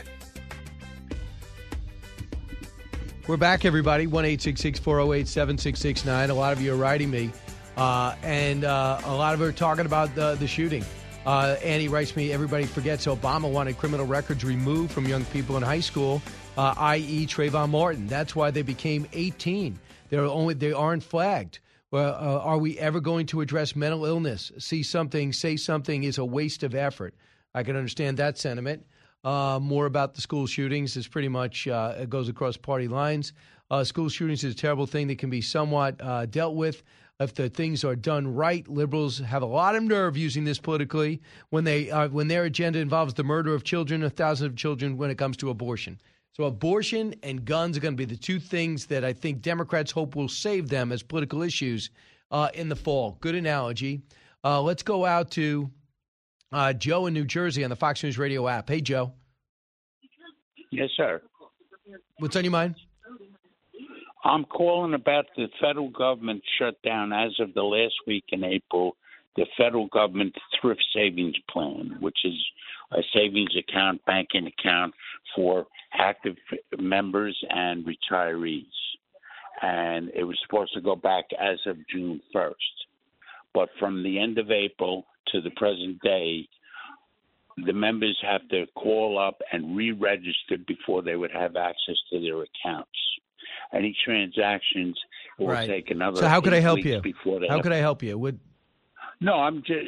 We're back, everybody. 1-866-408-7669. A lot of you are writing me, and a lot of you are talking about the shooting. Annie writes me, everybody forgets Obama wanted criminal records removed from young people in high school, i.e. Trayvon Martin. That's why they became 18. They aren't flagged. Well, are we ever going to address mental illness? See something, say something is a waste of effort. I can understand that sentiment. More about the school shootings is pretty much it goes across party lines. School shootings is a terrible thing that can be somewhat dealt with if the things are done right. Liberals have a lot of nerve using this politically when their agenda involves the murder of children, thousands of children, when it comes to abortion. So abortion and guns are going to be the two things that I think Democrats hope will save them as political issues in the fall. Good analogy. Let's go out to Joe in New Jersey on the Fox News Radio app. Hey, Joe. Yes, sir. What's on your mind? I'm calling about the federal government shutdown as of the last week in April, the federal government thrift savings plan, which is a savings account, banking account for active members and retirees. And it was supposed to go back as of June 1st. But from the end of April to the present day, the members have to call up and re-register before they would have access to their accounts. Any transactions will take another. So how could I help you? How could I help you? No, I'm just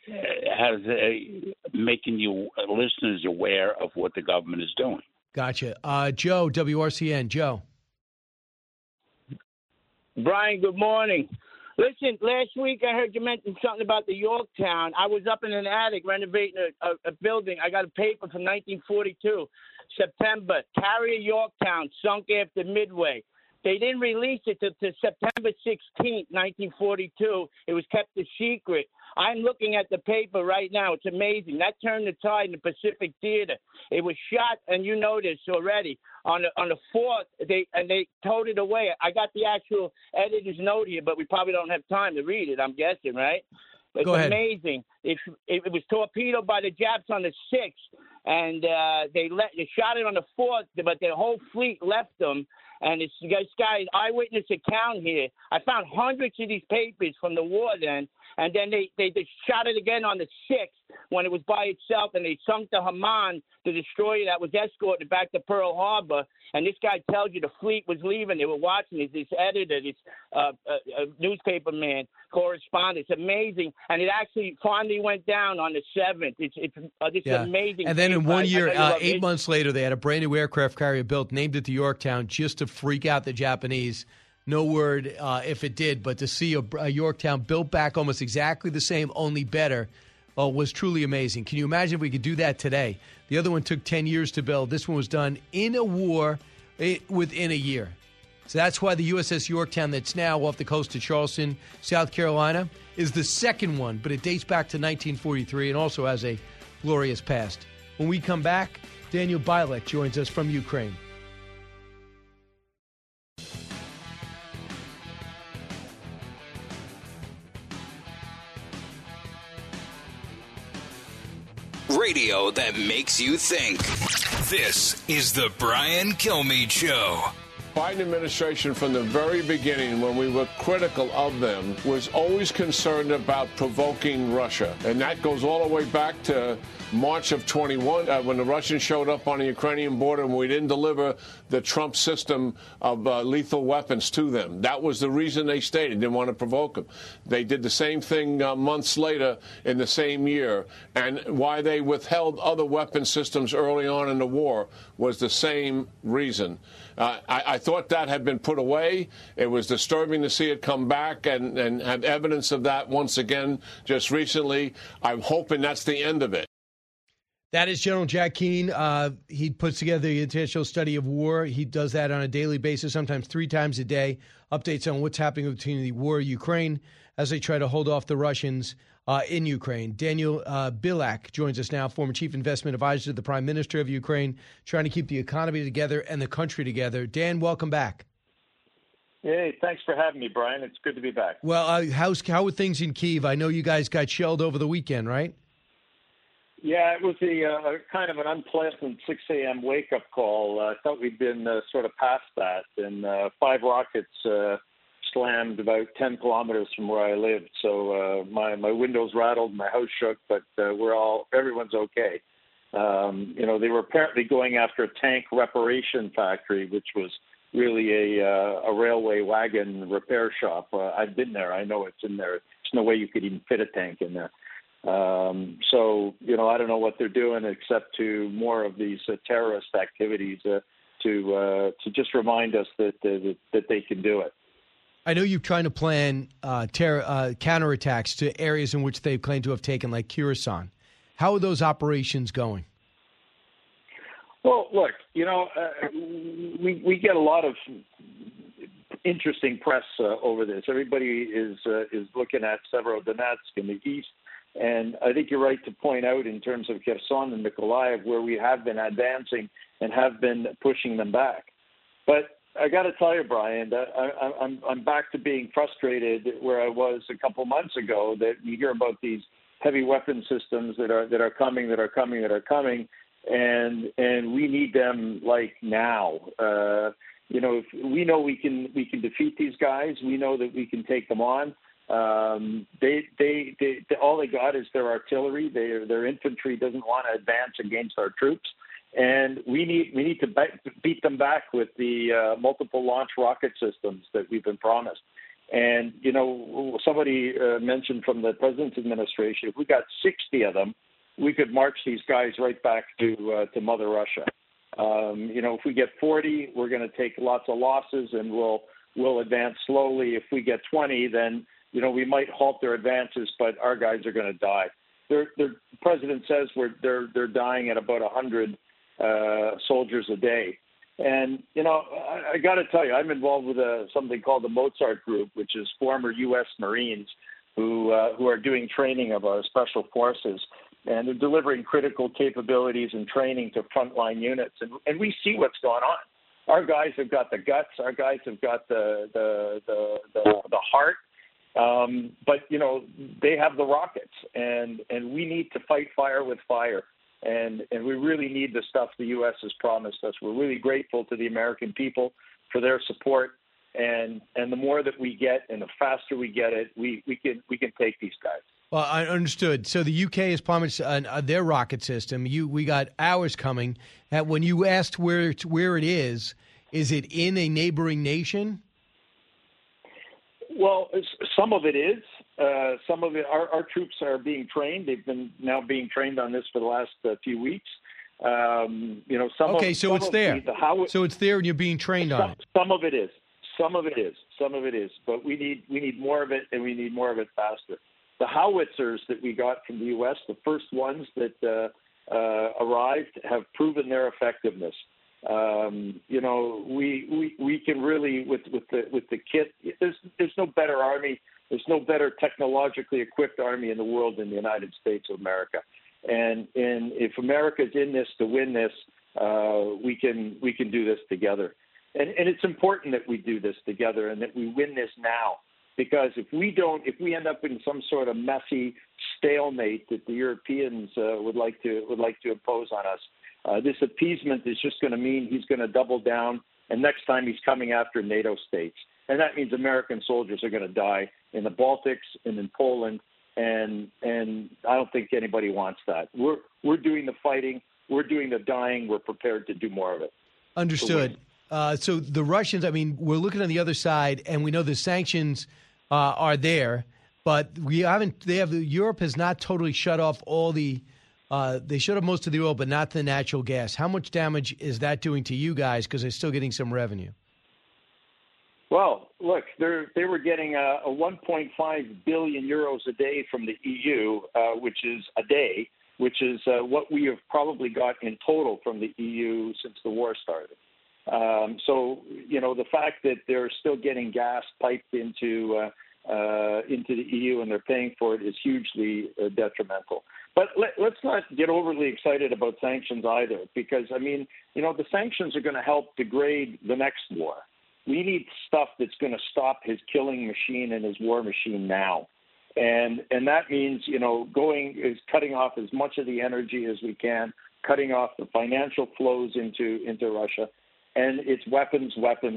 making you listeners aware of what the government is doing. Gotcha. Joe, WRCN. Joe. Brian, good morning. Listen, last week I heard you mention something about the Yorktown. I was up in an attic renovating a building. I got a paper from 1942, September. Carrier Yorktown sunk after Midway. They didn't release it to September 16th, 1942. It was kept a secret. I'm looking at the paper right now. It's amazing. That turned the tide in the Pacific Theater. It was shot, and you know this already, on the 4th. They towed it away. I got the actual editor's note here, but we probably don't have time to read it, I'm guessing, right? It's amazing. It was torpedoed by the Japs on the 6th, and they shot it on the 4th, but the whole fleet left them. And this guy's eyewitness account here. I found hundreds of these papers from the war then, and then they shot it again on the 6th when it was by itself, and they sunk the Haman, the destroyer that was escorted back to Pearl Harbor. And this guy tells you the fleet was leaving. They were watching this editor, this newspaper man, correspondent. It's amazing. And it actually finally went down on the 7th. It's amazing. And then in 1 year, 8 months later, they had a brand new aircraft carrier built, named it the Yorktown, just to freak out the Japanese. No word if it did, but to see a Yorktown built back almost exactly the same, only better, was truly amazing. Can you imagine if we could do that today? The other one took 10 years to build. This one was done in a war within a year. So that's why the USS Yorktown that's now off the coast of Charleston, South Carolina, is the second one, but it dates back to 1943 and also has a glorious past. When we come back, Daniel Bilek joins us from Ukraine. Radio that makes you think. This is the Brian Kilmeade Show. Biden administration from the very beginning, when we were critical of them, was always concerned about provoking Russia. And that goes all the way back to March of 21, when the Russians showed up on the Ukrainian border and we didn't deliver the Trump system of lethal weapons to them. That was the reason they stayed. They didn't want to provoke them. They did the same thing months later in the same year. And why they withheld other weapon systems early on in the war was the same reason. I thought that had been put away. It was disturbing to see it come back and have evidence of that once again just recently. I'm hoping that's the end of it. That is General Jack Keane. He puts together the International Study of War. He does that on a daily basis, sometimes 3 times a day, updates on what's happening between the war in Ukraine as they try to hold off the Russians in Ukraine. Daniel Bilek joins us now, former chief investment advisor to the Prime Minister of Ukraine, trying to keep the economy together and the country together. Dan, welcome back. Hey, thanks for having me, Brian. It's good to be back. Well, how are things in Kyiv? I know you guys got shelled over the weekend, right? Yeah, it was a kind of an unpleasant 6 a.m. wake-up call. I thought we'd been sort of past that, and 5 rockets slammed about 10 kilometers from where I lived. So my windows rattled, my house shook, but everyone's okay. They were apparently going after a tank reparation factory, which was really a railway wagon repair shop. I've been there. I know it's in there. There's no way you could even fit a tank in there. I don't know what they're doing except to more of these terrorist activities to just remind us that they can do it. I know you're trying to plan counterattacks to areas in which they've claimed to have taken, like Kherson. How are those operations going? Well, look, we get a lot of interesting press over this. Everybody is looking at Severodonetsk in the east And I think you're right to point out in terms of Kherson and Mykolaiv where we have been advancing and have been pushing them back. But I got to tell you, Brian, that I'm back to being frustrated where I was a couple months ago. That you hear about these heavy weapon systems that are coming, and we need them like now. If we know we can defeat these guys. We know that we can take them on. They all they got is their artillery. Their infantry doesn't want to advance against our troops. And we need to beat them back with the multiple launch rocket systems that we've been promised. And, somebody mentioned from the president's administration, if we got 60 of them, we could march these guys right back to Mother Russia. If we get 40, we're going to take lots of losses and we'll advance slowly. If we get 20, then, we might halt their advances, but our guys are going to die. The president says they're dying at about 100 soldiers a day. And, I got to tell you, I'm involved with something called the Mozart Group, which is former U.S. Marines who are doing training of our special forces. And they're delivering critical capabilities and training to frontline units. And we see what's going on. Our guys have got the guts. Our guys have got the heart. But, they have the rockets. And we need to fight fire with fire. And we really need the stuff the U.S. has promised us. We're really grateful to the American people for their support. And the more that we get and the faster we get it, we can take these guys. Well, I understood. So the UK has promised their rocket system. We got ours coming. When you asked where it is it in a neighboring nation? Well, some of it is. Some of it, our troops are being trained. They've been now being trained on this for the last few weeks. So it's there. So it's there, and you're being trained on it. Some of it is. Some of it is. But we need more of it, and we need more of it faster. The howitzers that we got from the U.S., the first ones that arrived, have proven their effectiveness. We can really with the kit. There's no better army. There's no better technologically equipped army in the world than the United States of America. And if America's in this to win this, we can do this together. And it's important that we do this together and that we win this now. Because if we end up in some sort of messy stalemate that the Europeans would like to impose on us, this appeasement is just going to mean he's going to double down, and next time he's coming after NATO states, and that means American soldiers are going to die in the Baltics and in Poland, and I don't think anybody wants that. We're doing the fighting, we're doing the dying, we're prepared to do more of it. Understood. So the Russians, we're looking on the other side, and we know the sanctions are there, but Europe has not totally shut off all the. They shut off most of the oil, but not the natural gas. How much damage is that doing to you guys? Because they're still getting some revenue. Well, look, they were getting a 1.5 billion euros a day from the EU, which is a day, which is what we have probably got in total from the EU since the war started. So, the fact that they're still getting gas piped into the EU and they're paying for it is hugely detrimental. But let's not get overly excited about sanctions either, because, the sanctions are going to help degrade the next war. We need stuff that's going to stop his killing machine and his war machine now. And that means, cutting off as much of the energy as we can, cutting off the financial flows into Russia. And it's weapons.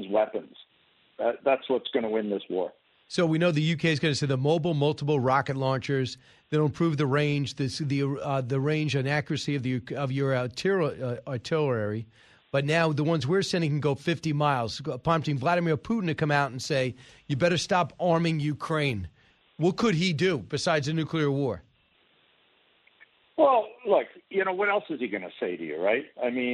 That's what's going to win this war. So we know the UK is going to send the multiple rocket launchers that'll improve the range, the range and accuracy of your artillery. But now the ones we're sending can go 50 miles, prompting Vladimir Putin to come out and say, "You better stop arming Ukraine." What could he do besides a nuclear war? Well, look, what else is he going to say to you, right?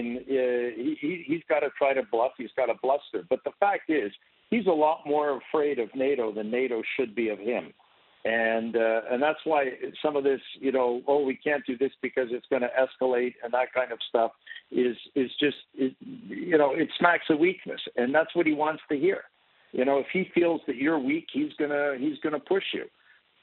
He's got to try to bluff. He's got to bluster. But the fact is, he's a lot more afraid of NATO than NATO should be of him. And that's why some of this, we can't do this because it's going to escalate and that kind of stuff is just, it smacks of weakness. And that's what he wants to hear. If he feels that you're weak, he's gonna push you.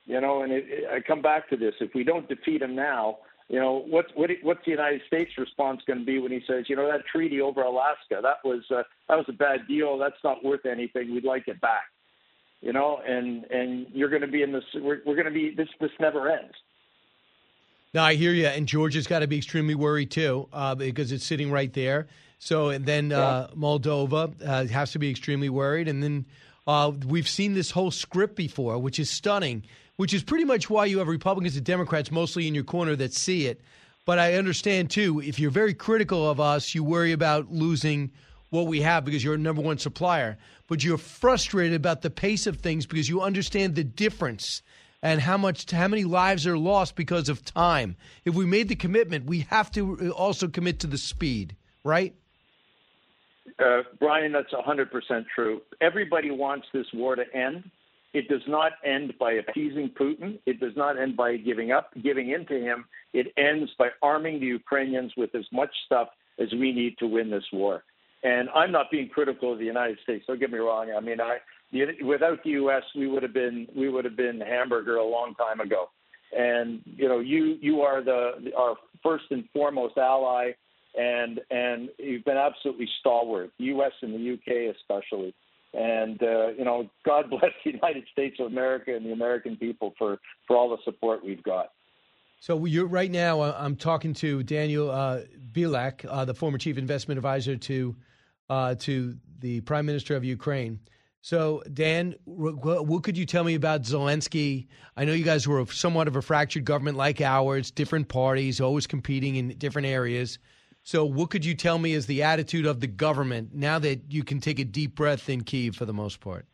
You know, and I come back to this. If we don't defeat him now, you know, what's the United States response going to be when he says, you know, that treaty over Alaska, that was a bad deal. That's not worth anything. We'd like it back. You know, and you're going to be in this. We're going to be this. This never ends. No, I hear you. And Georgia's got to be extremely worried too, because it's sitting right there. So, and then Moldova has to be extremely worried. And then we've seen this whole script before, which is stunning, which is pretty much why you have Republicans and Democrats mostly in your corner that see it. But I understand, too, if you're very critical of us, you worry about losing what we have because you're a number one supplier. But you're frustrated about the pace of things because you understand the difference and how many lives are lost because of time. If we made the commitment, we have to also commit to the speed, right? Brian, that's 100% true. Everybody wants this war to end. It does not end by appeasing Putin. It does not end by giving in to him. It ends by arming the Ukrainians with as much stuff as we need to win this war. And I'm not being critical of the United States. Don't get me wrong. I mean, without the U.S., we would have been hamburger a long time ago. And you know, you are our first and foremost ally, and you've been absolutely stalwart. The U.S. and the U.K. especially. And, you know, God bless the United States of America and the American people for all the support we've got. So you're right now, I'm talking to Daniel Bilak, the former chief investment advisor to the Prime Minister of Ukraine. So, Dan, what could you tell me about Zelensky? I know you guys were somewhat of a fractured government like ours, different parties, always competing in different areas. So what could you tell me is the attitude of the government now that you can take a deep breath in Kyiv for the most part?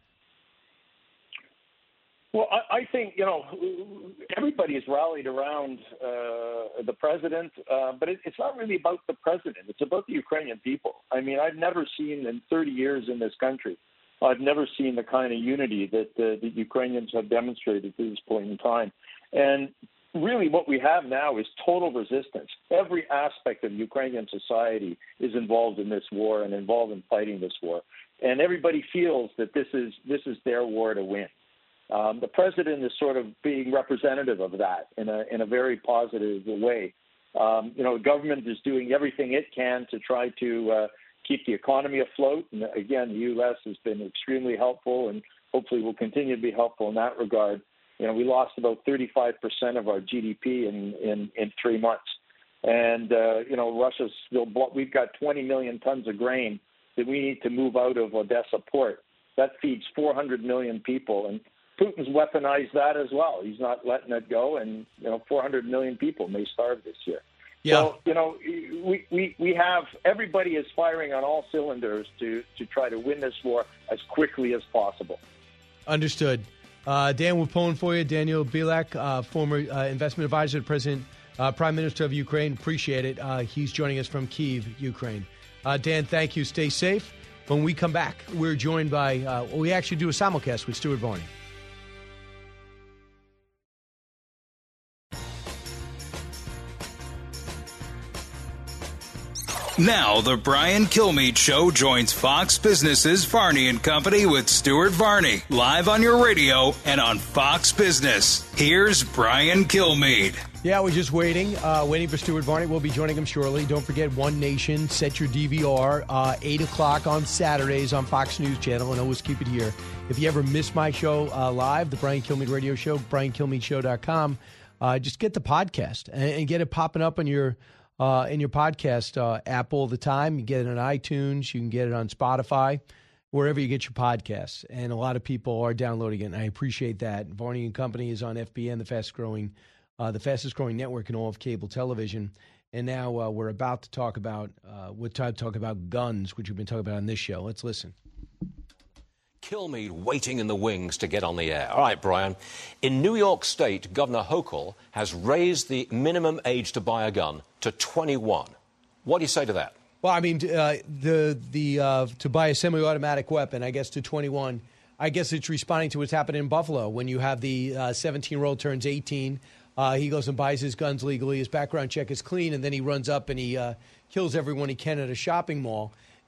Well, I think, you know, everybody has rallied around the president, but it's not really about the president. It's about the Ukrainian people. I mean, I've never seen in 30 years in this country, I've never seen the kind of unity that the Ukrainians have demonstrated to this point in time. And really what we have now is total resistance. Every aspect of Ukrainian society is involved in this war and involved in fighting this war. And everybody feels that this is their war to win. The president is sort of being representative of that in a very positive way. You know, the government is doing everything it can to try to keep the economy afloat. And again, the U.S. has been extremely helpful and hopefully will continue to be helpful in that regard. You know, we lost about 35% of our GDP in 3 months. And, you know, we've got 20 million tons of grain that we need to move out of Odessa port. That feeds 400 million people. And Putin's weaponized that as well. He's not letting it go. And, you know, 400 million people may starve this year. Yeah. So, you know, we have everybody is firing on all cylinders to try to win this war as quickly as possible. Understood. Dan, we're pulling for you. Daniel Bilak, former investment advisor to President, Prime Minister of Ukraine. Appreciate it. He's joining us from Kyiv, Ukraine. Dan, thank you. Stay safe. When we come back, we're joined by, we actually do a simulcast with Stuart Varney. Now, the Brian Kilmeade Show joins Fox Business's Varney and Company with Stuart Varney, live on your radio and on Fox Business. Here's Brian Kilmeade. Yeah, we're just waiting for Stuart Varney. We'll be joining him shortly. Don't forget One Nation. Set your DVR, 8 o'clock on Saturdays on Fox News Channel, and always keep it here. If you ever miss my show live, the Brian Kilmeade Radio Show, BrianKilmeadShow.com, just get the podcast and get it popping up on your podcast app all the time. You get it on iTunes. You can get it on Spotify, wherever you get your podcasts. And a lot of people are downloading it, and I appreciate that. Varney and Company is on FBN, the fastest growing network in all of cable television. And now we're about to talk about guns, which we've been talking about on this show. Let's listen. Kilmeade waiting in the wings to get on the air. All right, Brian. In New York State, Governor Hochul has raised the minimum age to buy a gun to 21. What do you say to that? Well, I mean, to buy a semi-automatic weapon, I guess, to 21, I guess it's responding to what's happened in Buffalo when you have the 17-year-old turns 18. He goes and buys his guns legally. His background check is clean, and then he runs up and he kills everyone he can at a shopping mall.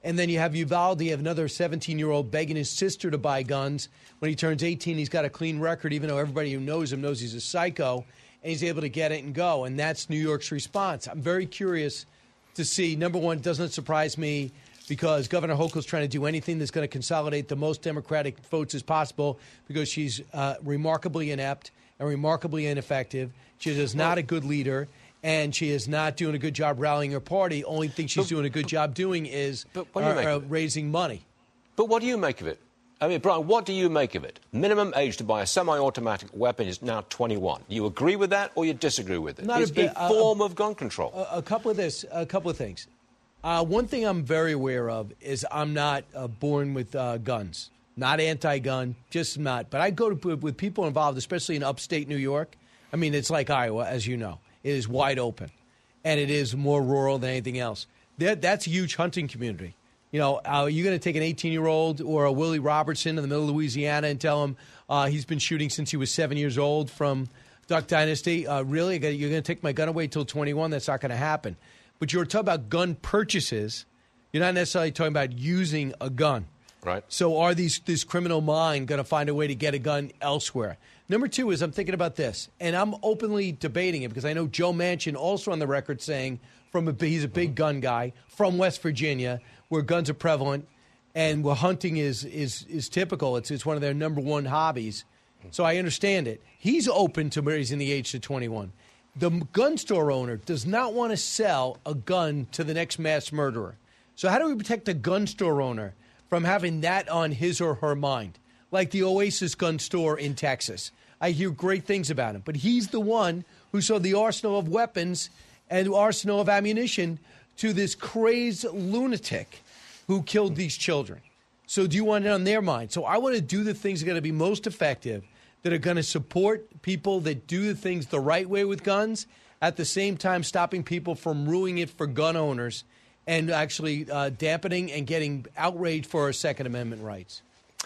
And then you have Uvalde, you have another 17-year-old begging his sister to buy guns. When he turns 18, he's got a clean record, even though everybody who knows him knows he's a psycho, and he's able to get it and go. And that's New York's response. I'm very curious to see. Number one, doesn't surprise me because Governor Hochul's trying to do anything that's going to consolidate the most Democratic votes as possible because she's remarkably inept and remarkably ineffective. She is not a good leader. And she is not doing a good job rallying her party. Only thing she's doing a good job doing is raising money. But what do you make of it? I mean, Brian, what do you make of it? Minimum age to buy a semi-automatic weapon is now 21. You agree with that or you disagree with it? It's a form of gun control. A couple of things. One thing I'm very aware of is I'm not born with guns. Not anti-gun, just not. But I go with people involved, especially in upstate New York. I mean, it's like Iowa, as you know. It is wide open, and it is more rural than anything else. That's a huge hunting community. You know, are you going to take an 18-year-old or a Willie Robertson in the middle of Louisiana and tell him he's been shooting since he was 7 years old from Duck Dynasty? Really? You're going to take my gun away till 21? That's not going to happen. But you're talking about gun purchases. You're not necessarily talking about using a gun. Right. So are this criminal mind going to find a way to get a gun elsewhere? Number two is I'm thinking about this, and I'm openly debating it because I know Joe Manchin also on the record saying he's a big gun guy from West Virginia where guns are prevalent and where hunting is typical. It's one of their number one hobbies. So I understand it. He's open to raising the age to 21. The gun store owner does not want to sell a gun to the next mass murderer. So how do we protect the gun store owner from having that on his or her mind? Like the Oasis gun store in Texas. I hear great things about him. But he's the one who sold the arsenal of weapons and arsenal of ammunition to this crazed lunatic who killed these children. So do you want it on their mind? So I want to do the things that are going to be most effective, that are going to support people that do the things the right way with guns, at the same time stopping people from ruining it for gun owners and actually dampening and getting outraged for our Second Amendment rights.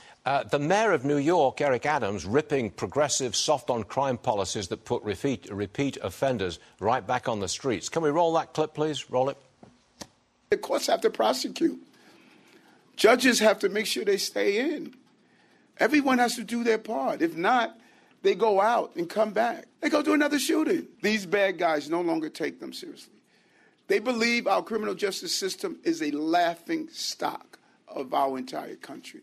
The mayor of New York, Eric Adams, ripping progressive soft-on-crime policies that put repeat offenders right back on the streets. Can we roll that clip, please? Roll it. The courts have to prosecute. Judges have to make sure they stay in. Everyone has to do their part. If not, they go out and come back. They go do another shooting. These bad guys no longer take them seriously. They believe our criminal justice system is a laughing stock of our entire country.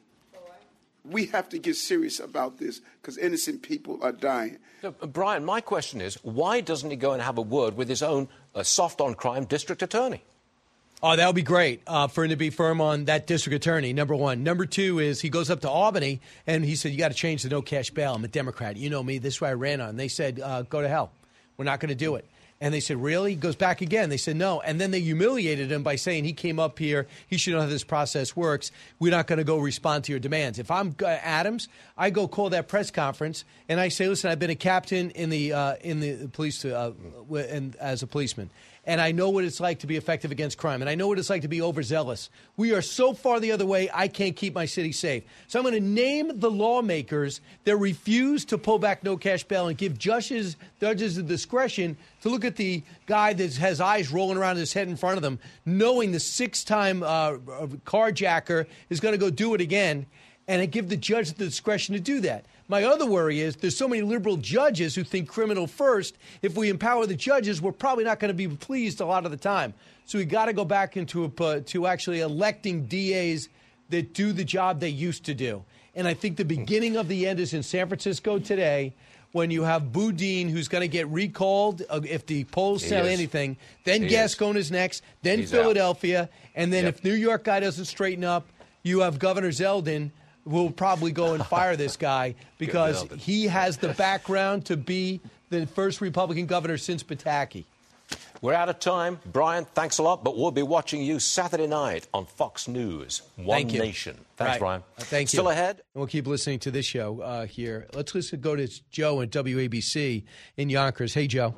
We have to get serious about this because innocent people are dying. So, Brian, my question is, why doesn't he go and have a word with his own soft-on-crime district attorney? Oh, that would be great for him to be firm on that district attorney, number one. Number two is he goes up to Albany, and he said, you got to change the no-cash bail. I'm a Democrat. You know me. This is what I ran on. They said, go to hell. We're not going to do it. And they said, really? He goes back again. They said, no. And then they humiliated him by saying he came up here. He should know how this process works. We're not going to go respond to your demands. If I'm Adams, I go call that press conference, and I say, listen, I've been a captain in the police and as a policeman. And I know what it's like to be effective against crime. And I know what it's like to be overzealous. We are so far the other way, I can't keep my city safe. So I'm going to name the lawmakers that refuse to pull back no cash bail and give judges the discretion to look at the guy that has eyes rolling around his head in front of them, knowing the six-time carjacker is going to go do it again, and give the judge the discretion to do that. My other worry is there's so many liberal judges who think criminal first. If we empower the judges, we're probably not going to be pleased a lot of the time. So we got to go back into to actually electing DAs that do the job they used to do. And I think the beginning of the end is in San Francisco today when you have Boudin, who's going to get recalled if the polls tell anything. Then Gascon is next. Then Philadelphia. And then if New York guy doesn't straighten up, you have Governor Zeldin, will probably go and fire this guy because he has the background to be the first Republican governor since Pataki. We're out of time. Brian, thanks a lot, but we'll be watching you Saturday night on Fox News. One Nation. Thanks, Brian. Thank you. Still ahead. And we'll keep listening to this show here. Let's go to Joe at WABC in Yonkers. Hey, Joe.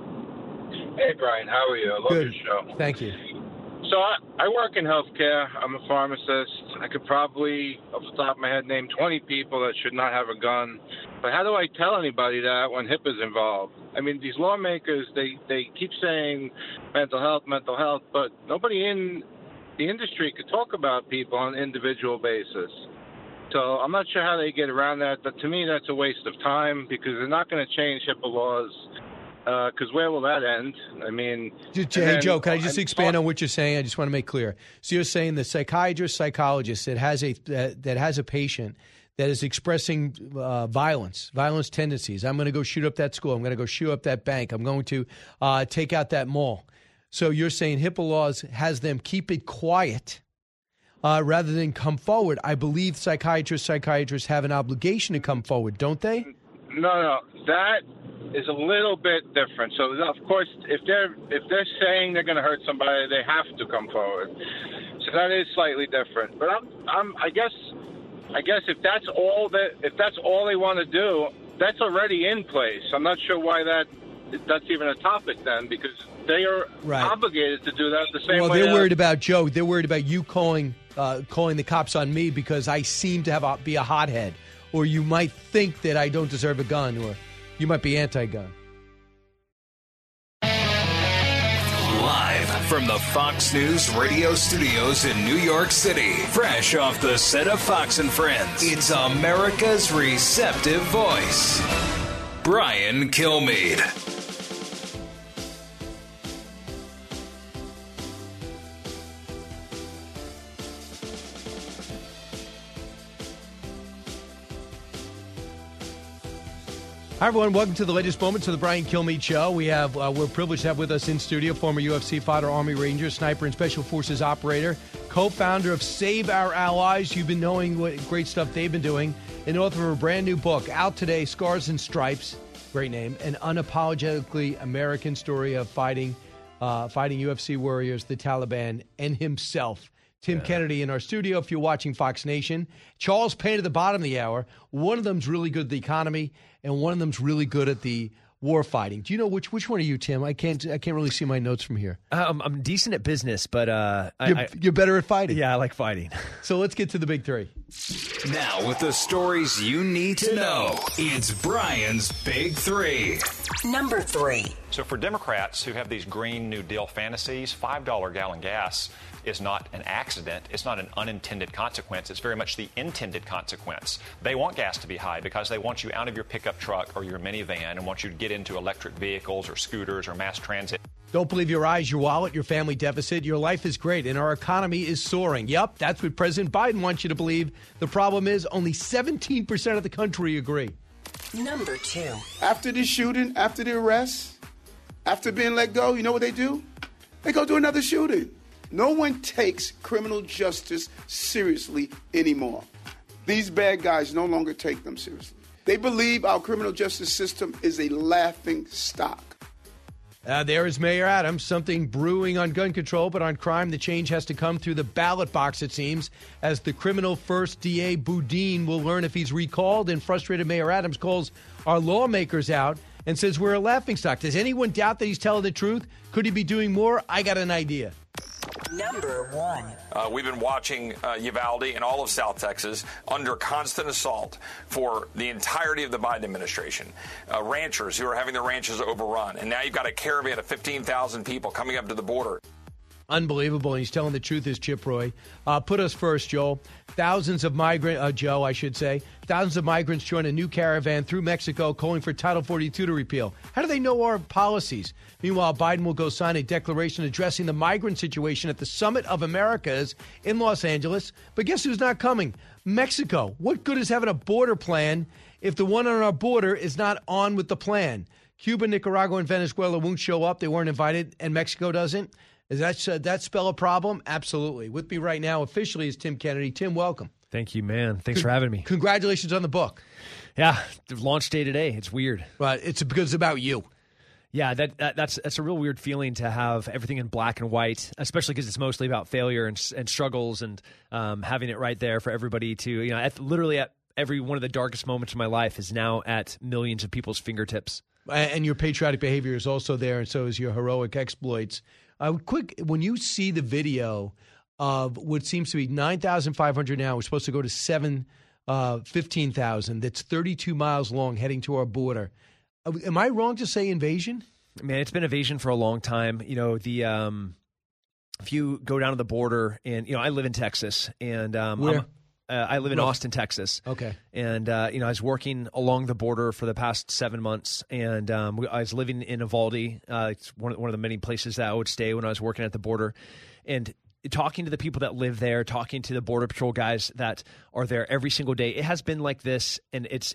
Hey, Brian. How are you? I love your show. Thank you. So I work in healthcare. I'm a pharmacist. I could probably, off the top of my head, name 20 people that should not have a gun. But how do I tell anybody that when HIPAA's involved? I mean, these lawmakers, they keep saying mental health, but nobody in the industry could talk about people on an individual basis. So I'm not sure how they get around that, but to me that's a waste of time because they're not going to change HIPAA laws. Because where will that end? I mean, hey, Joe, can I just expand on what you're saying? I just want to make clear. So you're saying the psychologist that has a patient that is expressing violence tendencies. I'm going to go shoot up that school. I'm going to go shoot up that bank. I'm going to take out that mall. So you're saying HIPAA laws has them keep it quiet rather than come forward. I believe psychiatrists have an obligation to come forward, don't they? No, that is a little bit different. So of course, if they're saying they're going to hurt somebody, they have to come forward. So that is slightly different. But I guess if that's all they want to do, that's already in place. I'm not sure why that's even a topic then, because they are obligated to do that the same way. Well, they're worried about Joe. They're worried about you calling the cops on me because I seem to be a hothead, or you might think that I don't deserve a gun, or you might be anti-gun. Live from the Fox News radio studios in New York City, fresh off the set of Fox and Friends, it's America's receptive voice, Brian Kilmeade. Hi, everyone. Welcome to the latest moments of the Brian Kilmeade Show. We're privileged to have with us in studio former UFC fighter, Army Ranger, sniper, and Special Forces operator, co-founder of Save Our Allies. You've been knowing what great stuff they've been doing, and author of a brand new book out today, Scars and Stripes, great name, an unapologetically American story of fighting UFC warriors, the Taliban, and himself. Tim Kennedy in our studio, if you're watching Fox Nation. Charles Payne at the bottom of the hour. One of them's really good at the economy, and one of them's really good at the war fighting. Do you know which one are you, Tim? I can't really see my notes from here. I'm decent at business, but you're better at fighting. Yeah, I like fighting. So let's get to the big three. Now with the stories you need to know, it's Brian's Big Three. Number 3. So for Democrats who have these Green New Deal fantasies, $5 gallon gas is not an accident. It's not an unintended consequence. It's very much the intended consequence. They want gas to be high because they want you out of your pickup truck or your minivan and want you to get into electric vehicles or scooters or mass transit. Don't believe your eyes, your wallet, your family deficit. Your life is great, and our economy is soaring. Yep, that's what President Biden wants you to believe. The problem is only 17% of the country agree. Number 2. After the shooting, after the arrest, after being let go, you know what they do? They go do another shooting. No one takes criminal justice seriously anymore. These bad guys no longer take them seriously. They believe our criminal justice system is a laughing stock. There is Mayor Adams. Something brewing on gun control, but on crime, the change has to come through the ballot box, it seems, as the criminal first DA Boudin will learn if he's recalled. And frustrated Mayor Adams calls our lawmakers out and says we're a laughingstock. Does anyone doubt that he's telling the truth? Could he be doing more? I got an idea. Number 1. We've been watching Uvalde and all of South Texas under constant assault for the entirety of the Biden administration. Ranchers who are having their ranches overrun. And now you've got a caravan of 15,000 people coming up to the border. Unbelievable. And he's telling the truth, is Chip Roy. Put us first, Joel. Thousands of migrants join a new caravan through Mexico calling for Title 42 to repeal. How do they know our policies? Meanwhile, Biden will go sign a declaration addressing the migrant situation at the Summit of Americas in Los Angeles. But guess who's not coming? Mexico. What good is having a border plan if the one on our border is not on with the plan? Cuba, Nicaragua, and Venezuela won't show up. They weren't invited, and Mexico doesn't. Does that spell a problem? Absolutely. With me right now officially is Tim Kennedy. Tim, welcome. Thank you, man. Thanks for having me. Congratulations on the book. Yeah, the launch day today. It's weird. But it's because it's about you. Yeah, that's a real weird feeling to have everything in black and white, especially because it's mostly about failure and struggles and having it right there for everybody to, literally at every one of the darkest moments of my life is now at millions of people's fingertips. And your patriotic behavior is also there, and so is your heroic exploits. When you see the video of what seems to be 9,500 now, we're supposed to go to 15,000. That's 32 miles long heading to our border. Am I wrong to say invasion? Man, it's been invasion for a long time. if you go down to the border, and I live in Texas, and Where? I live in Austin, Texas. Okay. And, I was working along the border for the past 7 months, and I was living in Uvalde. It's one of the many places that I would stay when I was working at the border. And talking to the people that live there, talking to the Border Patrol guys that are there every single day, it has been like this, and it's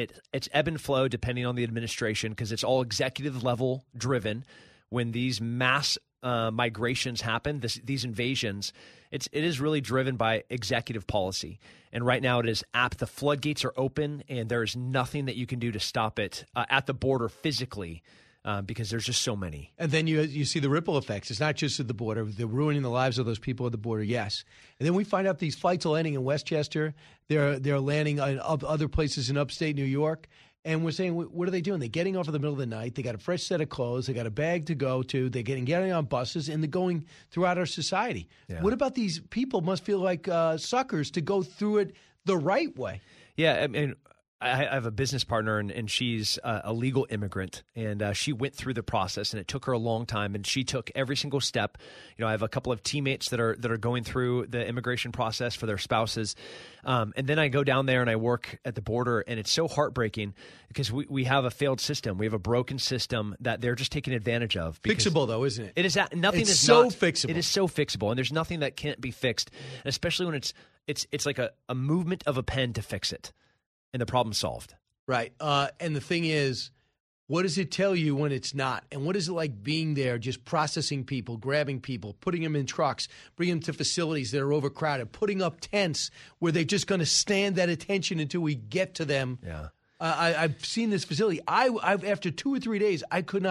ebb and flow depending on the administration, because it's all executive level driven. When these mass migrations happen, these invasions, it is really driven by executive policy. And right now the floodgates are open, and there is nothing that you can do to stop it at the border physically. Because there's just so many. And then you see the ripple effects. It's not just at the border. They're ruining the lives of those people at the border, yes. And then we find out these flights are landing in Westchester. They're landing in other places in upstate New York. And we're saying, what are they doing? They're getting off in the middle of the night. They got a fresh set of clothes. They got a bag to go to. They're getting on buses, and they're going throughout our society. Yeah. What about these people must feel like suckers to go through it the right way? Yeah, I mean, I have a business partner, and she's a legal immigrant, and she went through the process, and it took her a long time, and she took every single step. I have a couple of teammates that are going through the immigration process for their spouses, and then I go down there and I work at the border, and it's so heartbreaking because we have a failed system. We have a broken system that they're just taking advantage of. Fixable, though, isn't it? It is. Nothing it's is so not, fixable. It is so fixable, and there's nothing that can't be fixed, and especially when it's like a movement of a pen to fix it. And the problem solved. Right. And the thing is, what does it tell you when it's not? And what is it like being there, just processing people, grabbing people, putting them in trucks, bringing them to facilities that are overcrowded, putting up tents where they're just going to stand at attention until we get to them? Yeah. I've seen this facility. I've after 2 or 3 days,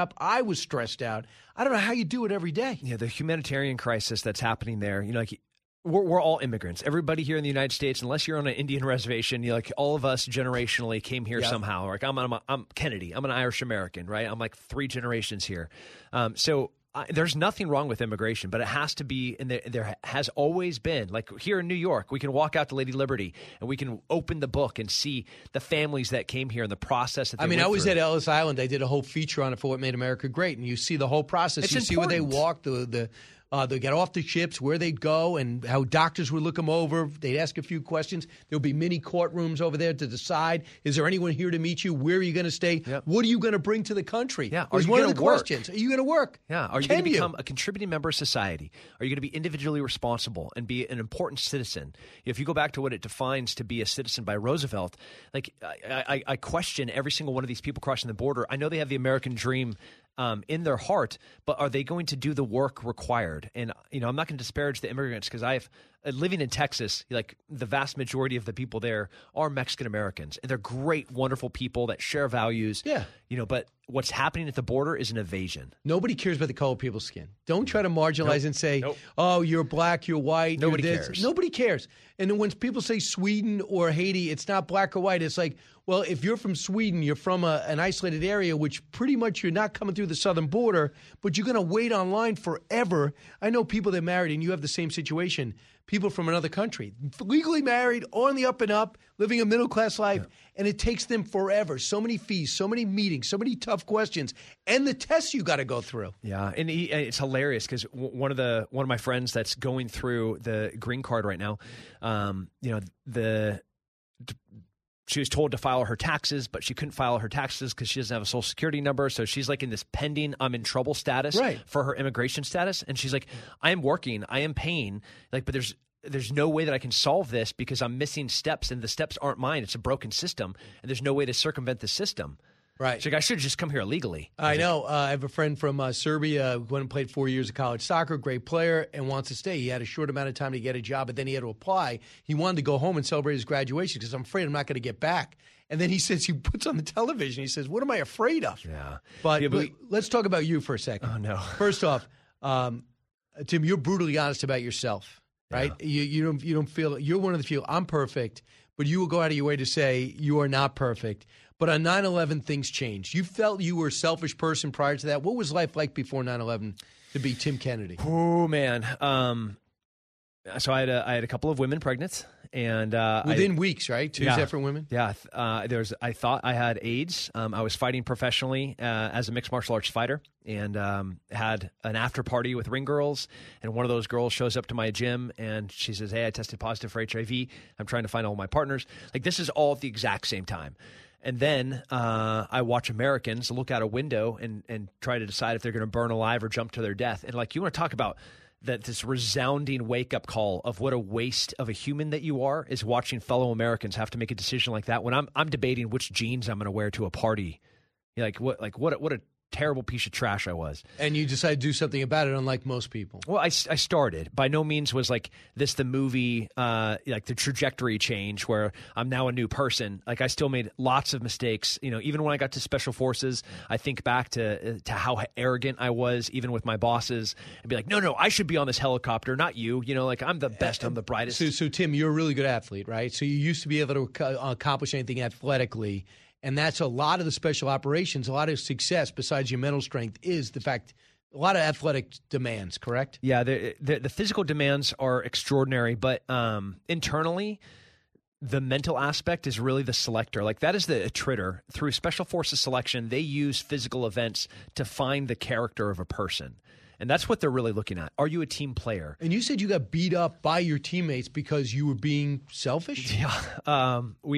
I was stressed out. I don't know how you do it every day. Yeah, the humanitarian crisis that's happening there, we're all immigrants. Everybody here in the United States, unless you're on an Indian reservation, all of us generationally came here somehow. Like I'm Kennedy. I'm an Irish American, right? I'm like 3 generations here. There's nothing wrong with immigration, but it has to be, and there has always been. Like here in New York, we can walk out to Lady Liberty and we can open the book and see the families that came here and the process that they went I was through. at Ellis Island. I did a whole feature on it for What Made America Great, and you see the whole process. It's you see where they important. walk, they get off the ships, where they'd go, and how doctors would look them over. They'd ask a few questions. There would be mini courtrooms over there to decide, is there anyone here to meet you? Where are you going to stay? Yep. What are you going to bring to the country? Yeah. Was one of the questions. Are you going to work? Yeah. Are you going to become a contributing member of society? Are you going to be individually responsible and be an important citizen? If you go back to what it defines to be a citizen by Roosevelt, I question every single one of these people crossing the border. I know they have the American dream in their heart, but are they going to do the work required? And I'm not going to disparage the immigrants, because living in Texas, like the vast majority of the people there are Mexican Americans, and they're great, wonderful people that share values. Yeah. But what's happening at the border is an invasion. Nobody cares about the color of people's skin. Don't try to marginalize and say, oh, you're black, you're white. Nobody you're this. cares. Nobody cares. And then when people say Sweden or Haiti, it's not black or white. It's like, well, if you're from Sweden, you're from an isolated area, which pretty much you're not coming through the southern border, but you're going to wait online forever. I know people that are married, and you have the same situation. People from another country, legally married, on the up and up, living a middle-class life, and it takes them forever. So many fees, so many meetings, so many tough questions, and the tests you got to go through. Yeah, and it's hilarious because one of my friends that's going through the green card right now, she was told to file her taxes, but she couldn't file her taxes because she doesn't have a social security number. So she's like in this pending I'm in trouble status for her immigration status. And she's like, I am working, I am paying, but there's no way that I can solve this because I'm missing steps, and the steps aren't mine. It's a broken system, and there's no way to circumvent the system. Right. She's like, I should have just come here illegally. I know. I have a friend from Serbia who went and played 4 years of college soccer, great player, and wants to stay. He had a short amount of time to get a job, but then he had to apply. He wanted to go home and celebrate his graduation because I'm afraid I'm not going to get back. And then he says, he puts on the television, he says, what am I afraid of? Yeah. But let's talk about you for a second. Oh, no. First off, Tim, you're brutally honest about yourself, right? Yeah. You don't feel – you're one of the few. I'm perfect, but you will go out of your way to say you are not perfect. But on 9/11, things changed. You felt you were a selfish person prior to that. What was life like before 9/11 to be Tim Kennedy? Oh, man. So I had a couple of women pregnant, and within weeks, right? Two separate women. Yeah, I thought I had AIDS. I was fighting professionally as a mixed martial arts fighter, and had an after party with ring girls. And one of those girls shows up to my gym, and she says, "Hey, I tested positive for HIV. I'm trying to find all my partners." Like, this is all at the exact same time. And then I watch Americans look out a window and try to decide if they're going to burn alive or jump to their death. And like, you want to talk about this resounding wake-up call of what a waste of a human that you are, is watching fellow Americans have to make a decision like that when I'm debating which jeans I'm going to wear to a party. What a terrible piece of trash I was. And you decided to do something about it, unlike most people. Well, I started. By no means was like this the movie, like the trajectory change where I'm now a new person. Like, I still made lots of mistakes. You know, even when I got to Special Forces, I think back to how arrogant I was, even with my bosses, and be like, no, I should be on this helicopter, not you. You know, like, I'm the best, I'm the brightest. So Tim, you're a really good athlete, right? So you used to be able to accomplish anything athletically. And that's a lot of the special operations, a lot of success besides your mental strength is the fact, a lot of athletic demands, correct? Yeah, the physical demands are extraordinary, but internally, the mental aspect is really the selector. Like, that is the attritter. Through Special Forces selection, they use physical events to find the character of a person. And that's what they're really looking at. Are you a team player? And you said you got beat up by your teammates because you were being selfish? Yeah.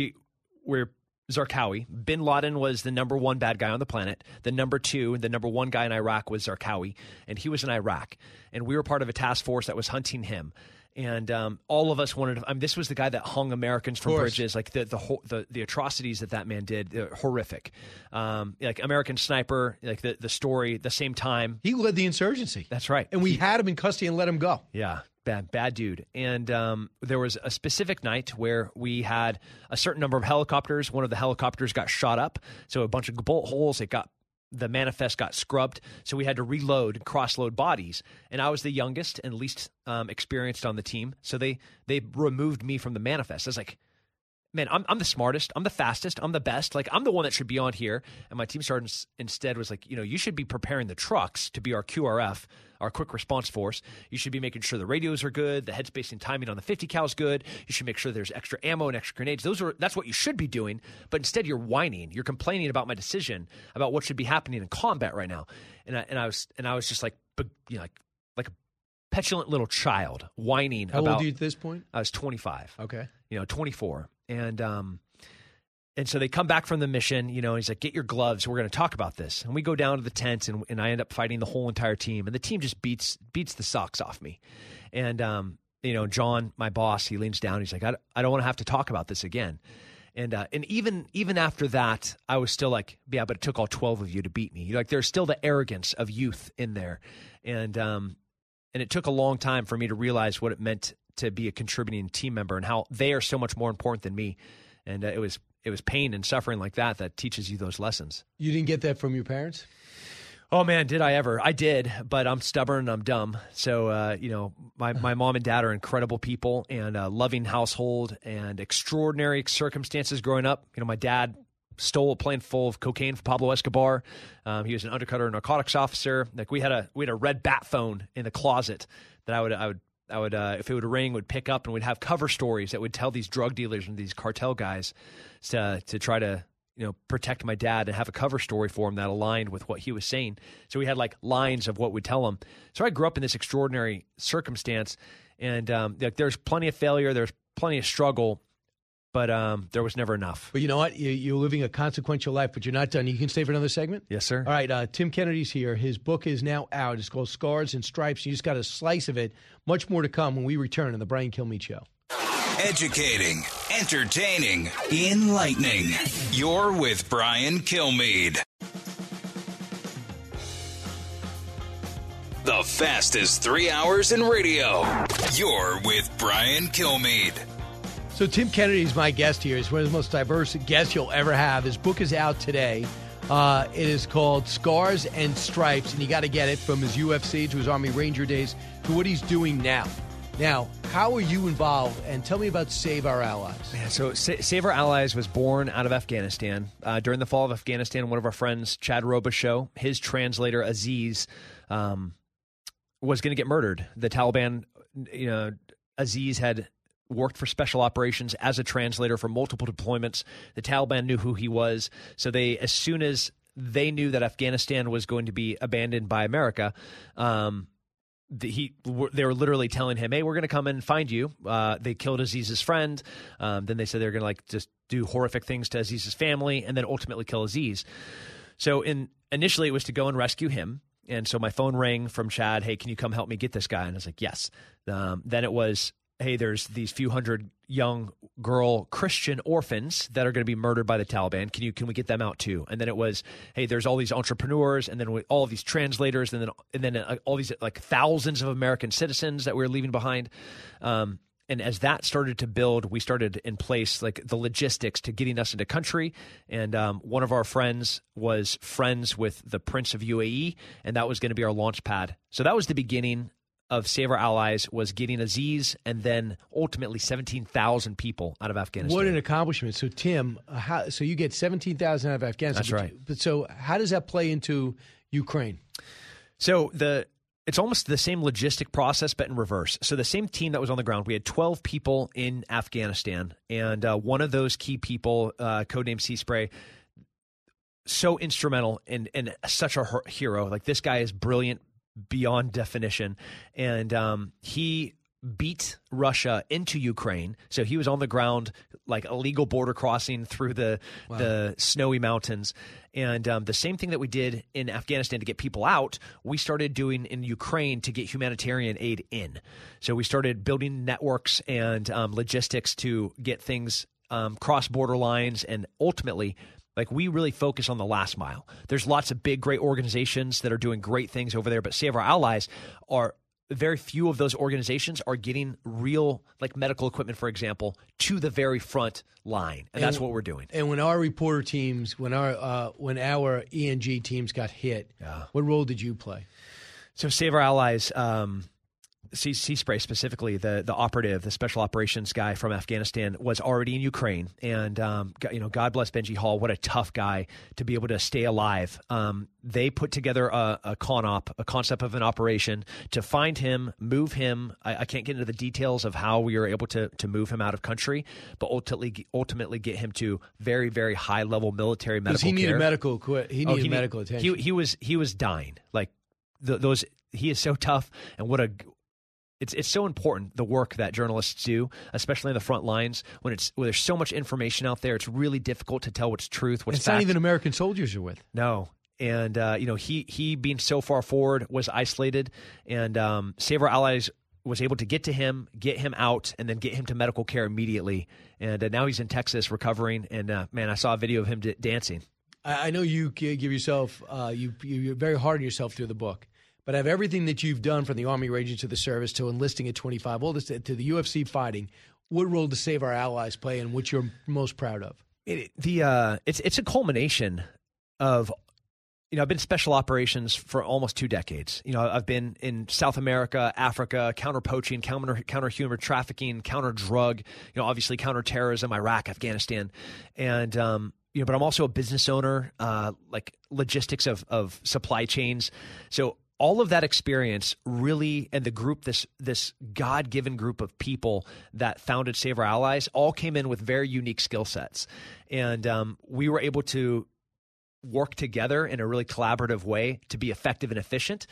We're Zarqawi. Bin Laden was the number one bad guy on the planet. The number one guy in Iraq was Zarqawi, and he was in Iraq. And we were part of a task force that was hunting him. And all of us wanted to, this was the guy that hung Americans from bridges. Like, the atrocities that man did, horrific. Like American Sniper, like the story, the same time. He led the insurgency. That's right. And we had him in custody and let him go. Yeah. Bad dude. And there was a specific night where we had a certain number of helicopters. One of the helicopters got shot up, so a bunch of bullet holes. The manifest got scrubbed, so we had to reload and cross-load bodies. And I was the youngest and least experienced on the team, so they removed me from the manifest. I was like, man, I'm the smartest, I'm the fastest, I'm the best. Like, I'm the one that should be on here. And my team sergeant instead was like, you should be preparing the trucks to be our QRF, our quick response force. You should be making sure the radios are good, the headspace and timing on the 50 cal is good. You should make sure there's extra ammo and extra grenades. That's what you should be doing. But instead, you're whining. You're complaining about my decision about what should be happening in combat right now. And I was just like, like a petulant little child whining. How old are you at this point? I was 25. Okay. 24. And so they come back from the mission, and he's like, get your gloves. We're going to talk about this. And we go down to the tent, and I end up fighting the whole entire team. And the team just beats the socks off me. And, John, my boss, he leans down. He's like, I don't want to have to talk about this again. And even after that, I was still like, yeah, but it took all 12 of you to beat me. Like, there's still the arrogance of youth in there. And it took a long time for me to realize what it meant to be a contributing team member and how they are so much more important than me. And it was pain and suffering like that teaches you those lessons. You didn't get that from your parents? Oh, man, did I ever? I did, but I'm stubborn and I'm dumb. So, my mom and dad are incredible people and a loving household and extraordinary circumstances growing up. My dad stole a plane full of cocaine from Pablo Escobar. He was an undercover narcotics officer. Like, we had a red bat phone in the closet that I would if it would ring, would pick up, and we'd have cover stories that would tell these drug dealers and these cartel guys to try to protect my dad and have a cover story for him that aligned with what he was saying. So we had like lines of what we'd tell him. So I grew up in this extraordinary circumstance, and there's plenty of failure, there's plenty of struggle, but there was never enough. But you know what? You're living a consequential life, but you're not done. You can stay for another segment? Yes, sir. All right, Tim Kennedy's here. His book is now out. It's called Scars and Stripes. You just got a slice of it. Much more to come when we return on The Brian Kilmeade Show. Educating, entertaining, enlightening. You're with Brian Kilmeade. The fastest 3 hours in radio. You're with Brian Kilmeade. So Tim Kennedy is my guest here. He's one of the most diverse guests you'll ever have. His book is out today. It is called Scars and Stripes, and you got to get it from his UFC to his Army Ranger days to what he's doing now. Now, how are you involved? And tell me about Save Our Allies. Yeah, so Save Our Allies was born out of Afghanistan. During the fall of Afghanistan, one of our friends, Chad Robichaux, his translator, Aziz, was going to get murdered. The Taliban, Aziz had worked for special operations as a translator for multiple deployments. The Taliban knew who he was. So as soon as they knew that Afghanistan was going to be abandoned by America, they were literally telling him, hey, we're going to come and find you. They killed Aziz's friend. Then they said they're going to just do horrific things to Aziz's family and then ultimately kill Aziz. So initially it was to go and rescue him. And so my phone rang from Chad, hey, can you come help me get this guy? And I was like, yes. Then it was, hey, there's these few hundred young girl Christian orphans that are going to be murdered by the Taliban. Can we get them out too? And then it was, hey, there's all these entrepreneurs, and then all of these translators, and then all these like thousands of American citizens that we were leaving behind. And as that started to build, we started in place like the logistics to getting us into country. And one of our friends was friends with the Prince of UAE, and that was going to be our launch pad. So that was the beginning of Save Our Allies, was getting Aziz and then ultimately 17,000 people out of Afghanistan. What an accomplishment. So, Tim, so you get 17,000 out of Afghanistan. That's right. But so how does that play into Ukraine? So it's almost the same logistic process, but in reverse. So the same team that was on the ground, we had 12 people in Afghanistan, and one of those key people, codenamed Sea Spray, so instrumental and such a hero. Like, this guy is brilliant beyond definition, and he beat Russia into Ukraine. So he was on the ground, like illegal border crossing through the snowy mountains. And the same thing that we did in Afghanistan to get people out, we started doing in Ukraine to get humanitarian aid in. So we started building networks and logistics to get things cross border lines, and ultimately, like, we really focus on the last mile. There's lots of big, great organizations that are doing great things over there, but Save Our Allies are very few of those organizations are getting real, like medical equipment, for example, to the very front line, and that's what we're doing. And when our reporter teams, when our ENG teams got hit, what role did you play? So Save Our Allies. Sea Spray specifically, the operative, the special operations guy from Afghanistan, was already in Ukraine, and God bless Benji Hall. What a tough guy to be able to stay alive. They put together a concept of an operation to find him, move him. I can't get into the details of how we were able to move him out of country, but ultimately get him to very, very high level military medical care. He needed medical attention. He was dying. Like he is so tough, and It's so important, the work that journalists do, especially on the front lines. When there's so much information out there, it's really difficult to tell what's truth, what's fact. It's not even American soldiers you're with. No. And, he being so far forward was isolated, and Save Our Allies was able to get to him, get him out, and then get him to medical care immediately. And now he's in Texas recovering, and, man, I saw a video of him dancing. I know you give yourself you're very hard on yourself through the book. But of everything that you've done from the Army Rangers to the service to enlisting at 25, all this to the UFC fighting, what role does Save Our Allies play, and what you're most proud of? It's a culmination of, I've been special operations for almost 2 decades. I've been in South America, Africa, counter poaching, counter human trafficking, counter drug, obviously counter terrorism, Iraq, Afghanistan, and but I'm also a business owner, like logistics of supply chains. So all of that experience really, and the group, this God-given group of people that founded Save Our Allies, all came in with very unique skill sets. And we were able to work together in a really collaborative way to be effective and efficient,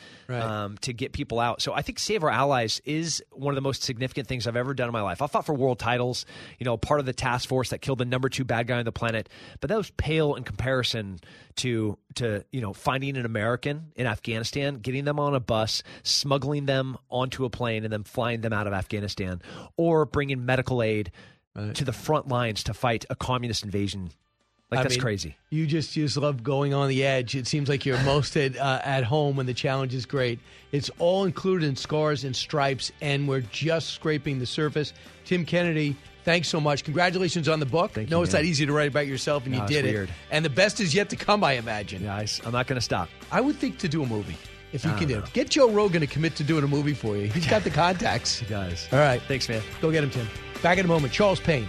to get people out. So I think Save Our Allies is one of the most significant things I've ever done in my life. I fought for world titles, part of the task force that killed the number 2 bad guy on the planet, but that was pale in comparison to finding an American in Afghanistan, getting them on a bus, smuggling them onto a plane, and then flying them out of Afghanistan, or bringing medical aid to the front lines to fight a communist invasion. That's crazy. You just love going on the edge. It seems like you're most at home when the challenge is great. It's all included in Scars and Stripes, and we're just scraping the surface. Tim Kennedy, thanks so much. Congratulations on the book. Thank you, it's not easy to write about yourself, and you did it. And the best is yet to come, I imagine. Yeah, I'm not going to stop. I would think to do a movie. If you can do it. Get Joe Rogan to commit to doing a movie for you. He's got the contacts. He does. All right. Thanks, man. Go get him, Tim. Back in a moment. Charles Payne.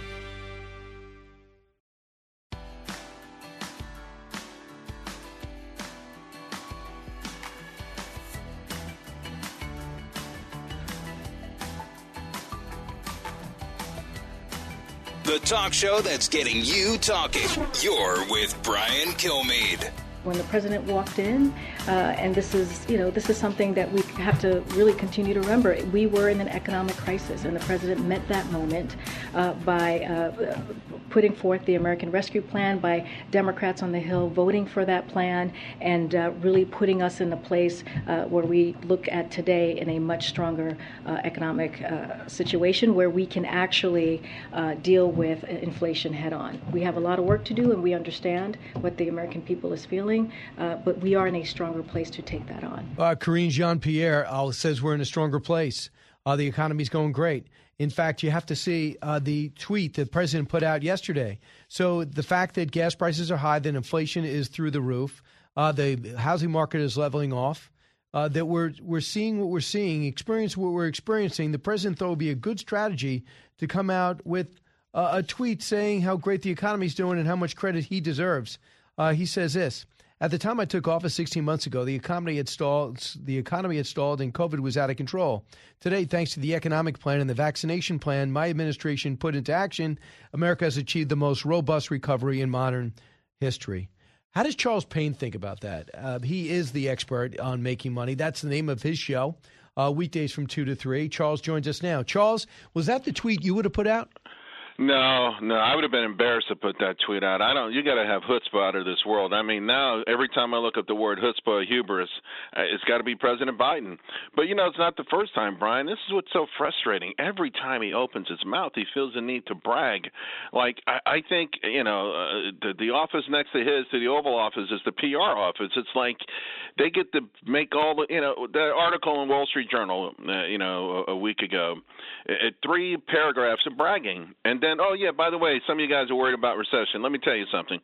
the talk show that's getting you talking. You're with Brian Kilmeade. When the president walked in, and this is something that we have to really continue to remember. We were in an economic crisis, and the president met that moment by putting forth the American Rescue Plan, by Democrats on the Hill voting for that plan, and really putting us in a place where we look at today in a much stronger economic situation where we can actually deal with inflation head on. We have a lot of work to do, and we understand what the American people is feeling. But we are in a stronger place to take that on. Karine Jean-Pierre says we're in a stronger place. The economy's going great. In fact, you have to see the tweet the president put out yesterday. So the fact that gas prices are high, that inflation is through the roof, the housing market is leveling off, that we're seeing what we're seeing, experience what we're experiencing. The president thought it would be a good strategy to come out with a tweet saying how great the economy's doing and how much credit he deserves. He says this. At the time I took office 16 months ago, the economy had stalled and COVID was out of control. Today, thanks to the economic plan and the vaccination plan my administration put into action, America has achieved the most robust recovery in modern history. How does Charles Payne think about that? He is the expert on making money. That's the name of his show, weekdays from 2 to 3. Charles joins us now. Charles, was that the tweet you would have put out? No, I would have been embarrassed to put that tweet out. You got to have chutzpah out of this world. I mean, now every time I look up the word chutzpah or hubris, it's got to be President Biden. But, it's not the first time, Brian. This is what's so frustrating. Every time he opens his mouth, he feels the need to brag. Like, I think, the office next to the Oval Office is the PR office. It's like they get to make all the article in Wall Street Journal, a week ago, 3 paragraphs of bragging. And then, by the way, some of you guys are worried about recession. Let me tell you something.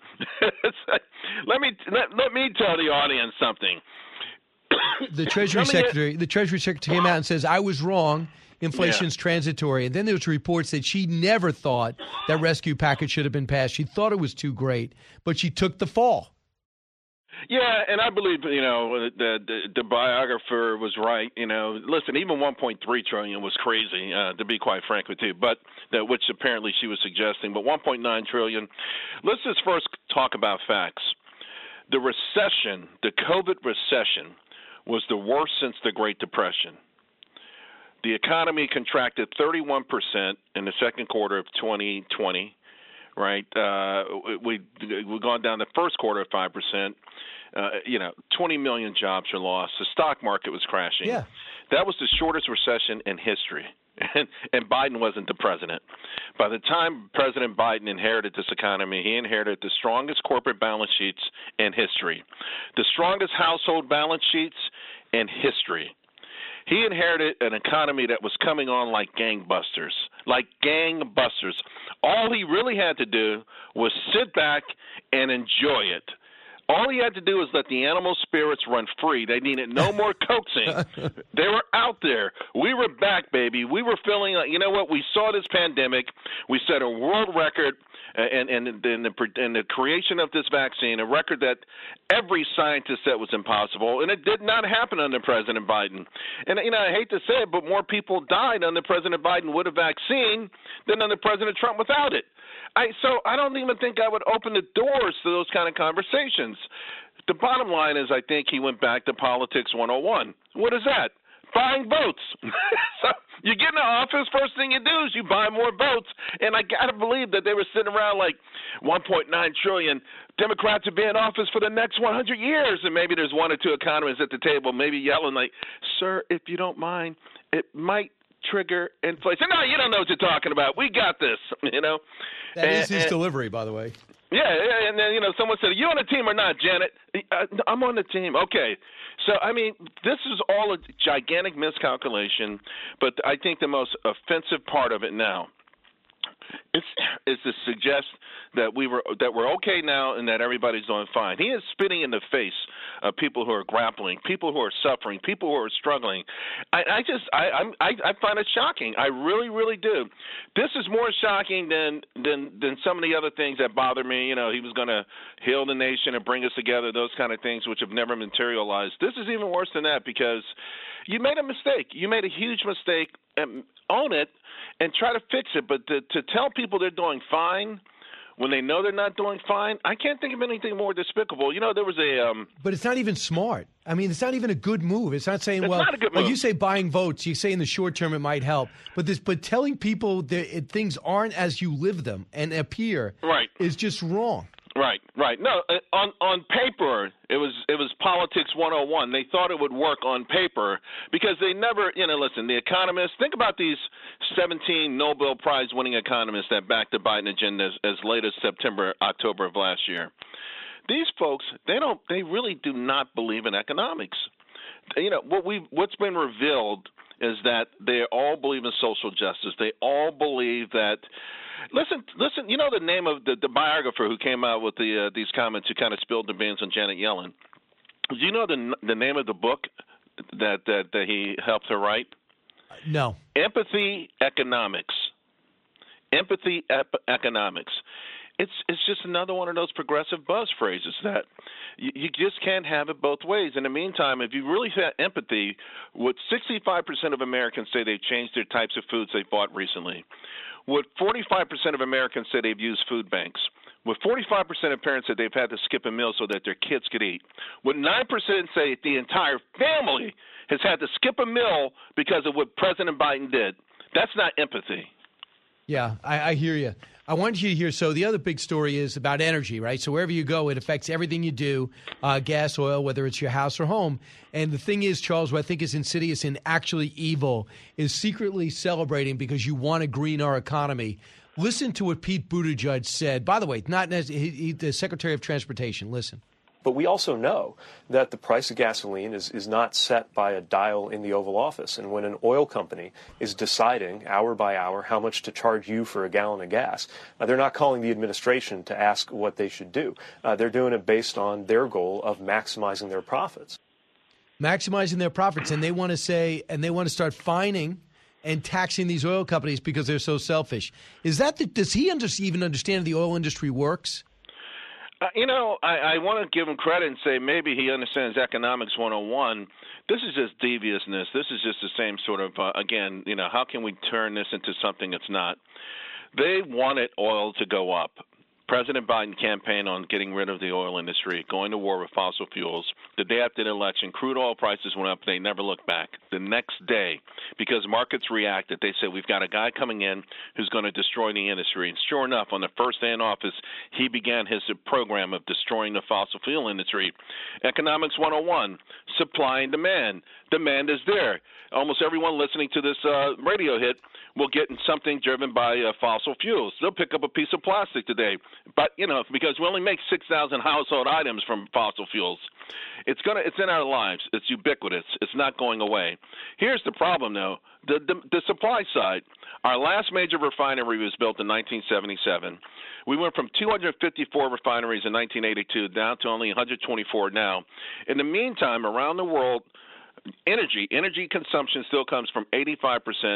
let me tell the audience something. The Treasury Secretary came out and says, I was wrong. Inflation's transitory. And then there was reports that she never thought that rescue package should have been passed. She thought it was too great, but she took the fall. Yeah, and I believe, the biographer was right. Listen, even $1.3 trillion was crazy, to be quite frank with you, but which apparently she was suggesting. But $1.9 trillion. Let's just first talk about facts. The recession, the COVID recession, was the worst since the Great Depression. The economy contracted 31% in the second quarter of 2020. Right, we've gone down the first quarter of 5%. 20 million jobs are lost. The stock market was crashing. Yeah. That was the shortest recession in history, and Biden wasn't the president. By the time President Biden inherited this economy, he inherited the strongest corporate balance sheets in history, the strongest household balance sheets in history. He inherited an economy that was coming on like gangbusters. All he really had to do was sit back and enjoy it. All he had to do was let the animal spirits run free. They needed no more coaxing. They were out there. We were back, baby. We were feeling like, we saw this pandemic. We set a world record in the creation of this vaccine, a record that every scientist said was impossible, and it did not happen under President Biden. And, I hate to say it, but more people died under President Biden with a vaccine than under President Trump without it. So I don't even think I would open the doors to those kind of conversations. The bottom line is I think he went back to politics 101. What is that? Buying votes. So you get in the office, first thing you do is you buy more votes. And I got to believe that they were sitting around like $1.9 trillion. Democrats will be in office for the next 100 years. And maybe there's 1 or 2 economists at the table maybe yelling like, sir, if you don't mind, it might trigger inflation. No, you don't know what you're talking about. We got this, That is his delivery, by the way. Yeah, and then, someone said, are you on the team or not, Janet? I'm on the team. Okay. So, this is all a gigantic miscalculation, but I think the most offensive part of it now is to suggest that we're okay now and that everybody's doing fine. He is spitting in the face of people who are grappling, people who are suffering, people who are struggling. I find it shocking. I really, really do. This is more shocking than some of the other things that bother me. He was going to heal the nation and bring us together, those kind of things which have never materialized. This is even worse than that because You made a mistake. You made a huge mistake. Own it and try to fix it. But to tell people they're doing fine when they know they're not doing fine, I can't think of anything more despicable. There was a but it's not even smart. I mean, it's not even a good move. It's not saying, not a good move. You say buying votes. You say in the short term it might help, but telling people that things aren't as you live them and appear is just wrong. Right. No, on paper, it was politics 101. They thought it would work on paper because they never, listen, the economists, think about these 17 Nobel Prize winning economists that backed the Biden agenda as late as September, October of last year. These folks, they really do not believe in economics. What's been revealed is that they all believe in social justice. They all believe that. Listen. You know the name of the biographer who came out with these comments who kind of spilled the beans on Janet Yellen. Do you know the name of the book that he helped her write? No. Empathy Economics. Empathy Economics. It's just another one of those progressive buzz phrases that you just can't have it both ways. In the meantime, if you really have empathy, what 65% of Americans say they've changed their types of foods they bought recently. What 45% of Americans say they've used food banks. What 45% of parents say they've had to skip a meal so that their kids could eat. What 9% say the entire family has had to skip a meal because of what President Biden did. That's not empathy. Yeah, I hear you. I want you to hear, so the other big story is about energy, right? So wherever you go, it affects everything you do, gas, oil, whether it's your house or home. And the thing is, Charles, what I think is insidious and actually evil is secretly celebrating because you want to green our economy. Listen to what Pete Buttigieg said. By the way, the Secretary of Transportation. Listen. But we also know that the price of gasoline is not set by a dial in the Oval Office. And when an oil company is deciding hour by hour how much to charge you for a gallon of gas, they're not calling the administration to ask what they should do. They're doing it based on their goal of maximizing their profits. Maximizing their profits. And they want to start fining and taxing these oil companies because they're so selfish. Does he even understand the oil industry works? I want to give him credit and say maybe he understands economics 101. This is just deviousness. This is just the same sort of, again, how can we turn this into something it's not? They wanted oil to go up. President Biden campaigned on getting rid of the oil industry, going to war with fossil fuels. The day after the election, crude oil prices went up. They never looked back. The next day, because markets reacted, they said, we've got a guy coming in who's going to destroy the industry. And sure enough, on the first day in office, he began his program of destroying the fossil fuel industry. Economics 101, supply and demand. Demand is there. Almost everyone listening to this radio hit will get something driven by fossil fuels. They'll pick up a piece of plastic today. But, because we only make 6,000 household items from fossil fuels. It's in our lives. It's ubiquitous. It's not going away. Here's the problem, though. The supply side. Our last major refinery was built in 1977. We went from 254 refineries in 1982 down to only 124 now. In the meantime, around the world, energy consumption still comes from 85%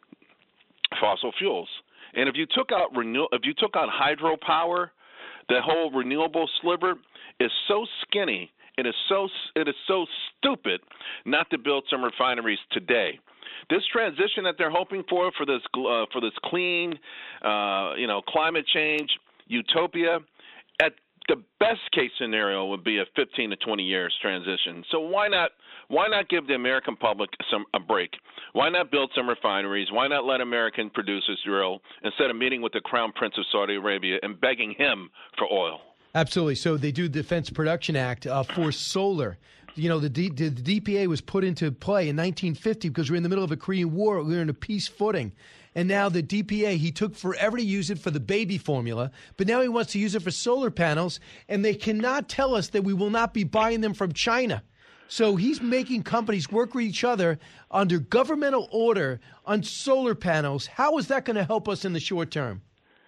fossil fuels. And if you took out hydropower, the whole renewable sliver is so skinny. It is so stupid not to build some refineries today. This transition that they're hoping for this clean, climate change utopia, at the best case scenario would be a 15 to 20 years transition. So why not give the American public a break? Why not build some refineries? Why not let American producers drill instead of meeting with the Crown Prince of Saudi Arabia and begging him for oil? Absolutely. So they do the Defense Production Act for solar. The DPA was put into play in 1950 because we were in the middle of a Korean War. We were in a peace footing. And now the DPA, he took forever to use it for the baby formula, but now he wants to use it for solar panels, and they cannot tell us that we will not be buying them from China. So he's making companies work with each other under governmental order on solar panels. How is that going to help us in the short term?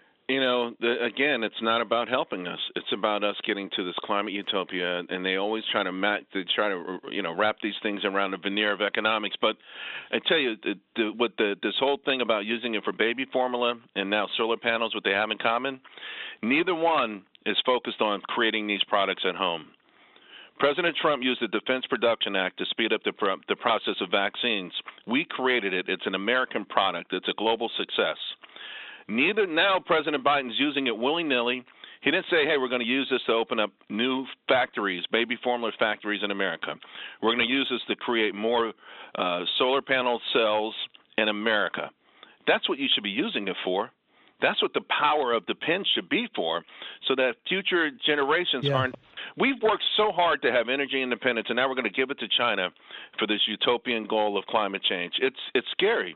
Again, it's not about helping us. It's about us getting to this climate utopia, and they always try to wrap these things around the veneer of economics. But I tell you, this whole thing about using it for baby formula and now solar panels, what they have in common, neither one is focused on creating these products at home. President Trump used the Defense Production Act to speed up the process of vaccines. We created it. It's an American product. It's a global success. Now President Biden's using it willy-nilly. He didn't say, hey, we're going to use this to open up new factories, baby formula factories in America. We're going to use this to create more solar panel cells in America. That's what you should be using it for. That's what the power of the pen should be for, so that future generations aren't. We've worked so hard to have energy independence, and now we're going to give it to China for this utopian goal of climate change. It's scary.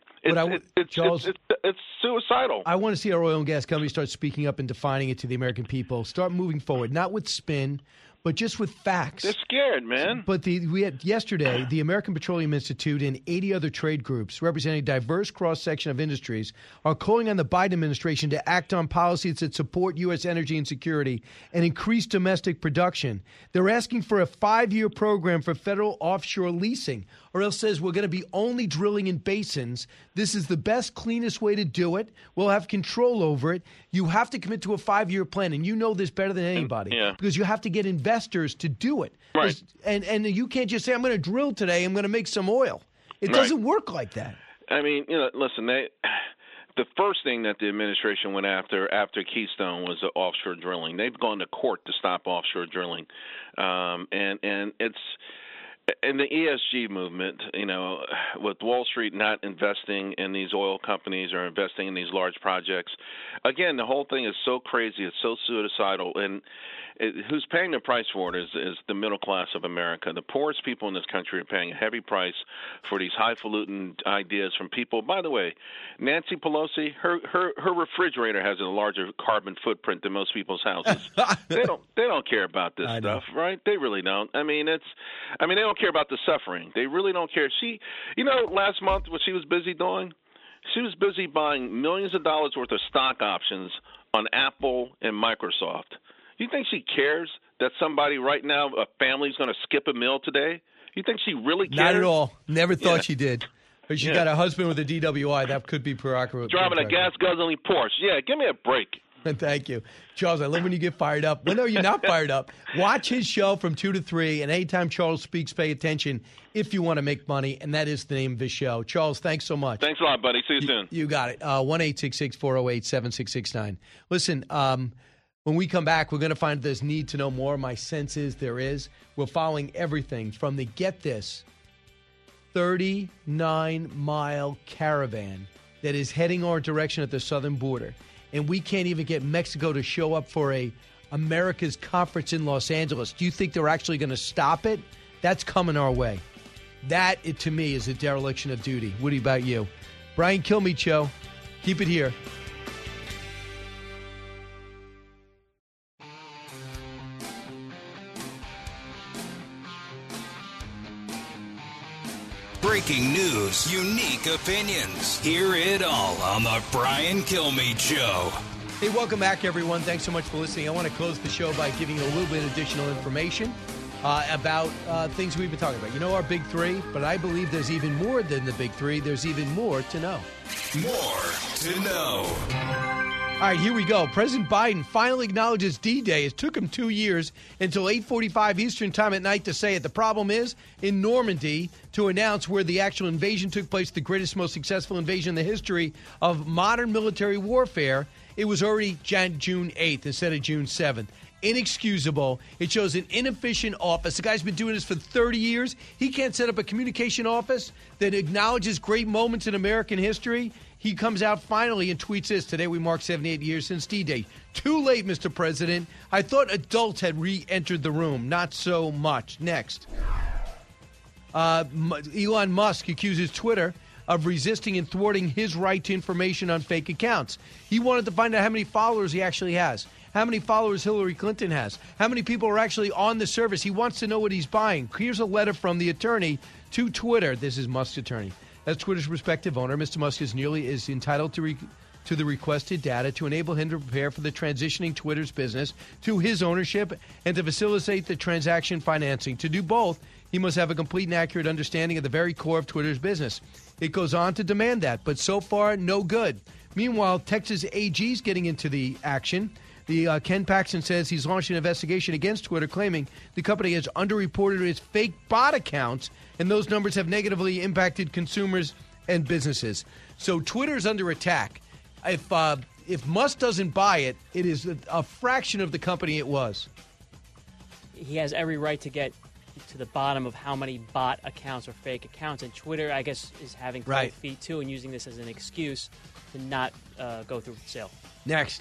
It's suicidal. I want to see our oil and gas companies start speaking up and defining it to the American people. Start moving forward, not with spin, but just with facts. They're scared, man. But we had yesterday, the American Petroleum Institute and 80 other trade groups representing a diverse cross-section of industries are calling on the Biden administration to act on policies that support U.S. energy and security and increase domestic production. They're asking for a 5-year program for federal offshore leasing, or else says we're going to be only drilling in basins. This is the best, cleanest way to do it. We'll have control over it. You have to commit to a 5-year plan, and you know this better than anybody because you have to get investors to do it. Right. And you can't just say, I'm going to drill today, I'm going to make some oil. It doesn't work like that. I mean, listen, the first thing that the administration went after Keystone was the offshore drilling. They've gone to court to stop offshore drilling. And it's in the ESG movement, with Wall Street not investing in these oil companies or investing in these large projects, again, the whole thing is so crazy. It's so suicidal. And who's paying the price for it is the middle class of America. The poorest people in this country are paying a heavy price for these highfalutin ideas from people. By the way, Nancy Pelosi, her refrigerator has a larger carbon footprint than most people's houses. They don't care about this stuff, right? They really don't. I mean, they don't care about the suffering. They really don't care. Last month what she was busy doing? She was busy buying millions of dollars worth of stock options on Apple and Microsoft. You think she cares that somebody right now, a family's going to skip a meal today? You think she really cares? Not at all. Never thought she did. But she got a husband with a DWI. That could be prerogative. Driving a gas-guzzling Porsche. Yeah, give me a break. Thank you. Charles, I love when you get fired up. When are you not fired up? Watch his show from 2 to 3, and anytime Charles speaks, pay attention if you want to make money, and that is the name of his show. Charles, thanks so much. Thanks a lot, buddy. See you soon. You got it. 1-866-408-7669. Listen, when we come back, we're going to find there's need to know more. My sense is there is. We're following everything from the, get this, 39-mile caravan that is heading our direction at the southern border. And we can't even get Mexico to show up for a America's conference in Los Angeles. Do you think they're actually going to stop it? That's coming our way. That, to me, is a dereliction of duty. What about you? Brian Kilmeade Show. Keep it here. Breaking news, unique opinions. Hear it all on the Brian Kilmeade Show. Hey, welcome back, everyone. Thanks so much for listening. I want to close the show by giving you a little bit of additional information about things we've been talking about. You know our big three, but I believe there's even more than the big three. There's even more to know. More to know. All right, here we go. President Biden finally acknowledges D-Day. It took him 2 years until 8:45 Eastern time at night to say it. The problem is, in Normandy, to announce where the actual invasion took place, the greatest, most successful invasion in the history of modern military warfare, it was already June 8th instead of June 7th. Inexcusable. It shows an inefficient office. The guy's been doing this for 30 years. He can't set up a communication office that acknowledges great moments in American history. He comes out finally and tweets this. Today we mark 78 years since D-Day. Too late, Mr. President. I thought adults had re-entered the room. Not so much. Next. Elon Musk accuses Twitter of resisting and thwarting his right to information on fake accounts. He wanted to find out how many followers he actually has, how many followers Hillary Clinton has, how many people are actually on the service. He wants to know what he's buying. Here's a letter from the attorney to Twitter. This is Musk's attorney. As Twitter's respective owner, Mr. Musk is entitled to the requested data to enable him to prepare for the transitioning Twitter's business to his ownership and to facilitate the transaction financing. To do both, he must have a complete and accurate understanding of the very core of Twitter's business. It goes on to demand that, but so far, no good. Meanwhile, Texas AG is getting into the action. The Ken Paxton says he's launched an investigation against Twitter, claiming the company has underreported its fake bot accounts, and those numbers have negatively impacted consumers and businesses. So Twitter's under attack. If Musk doesn't buy it, it is a fraction of the company it was. He has every right to get to the bottom of how many bot accounts or fake accounts, and Twitter, I guess, is having cold feet too and using this as an excuse to not go through with the sale. Next,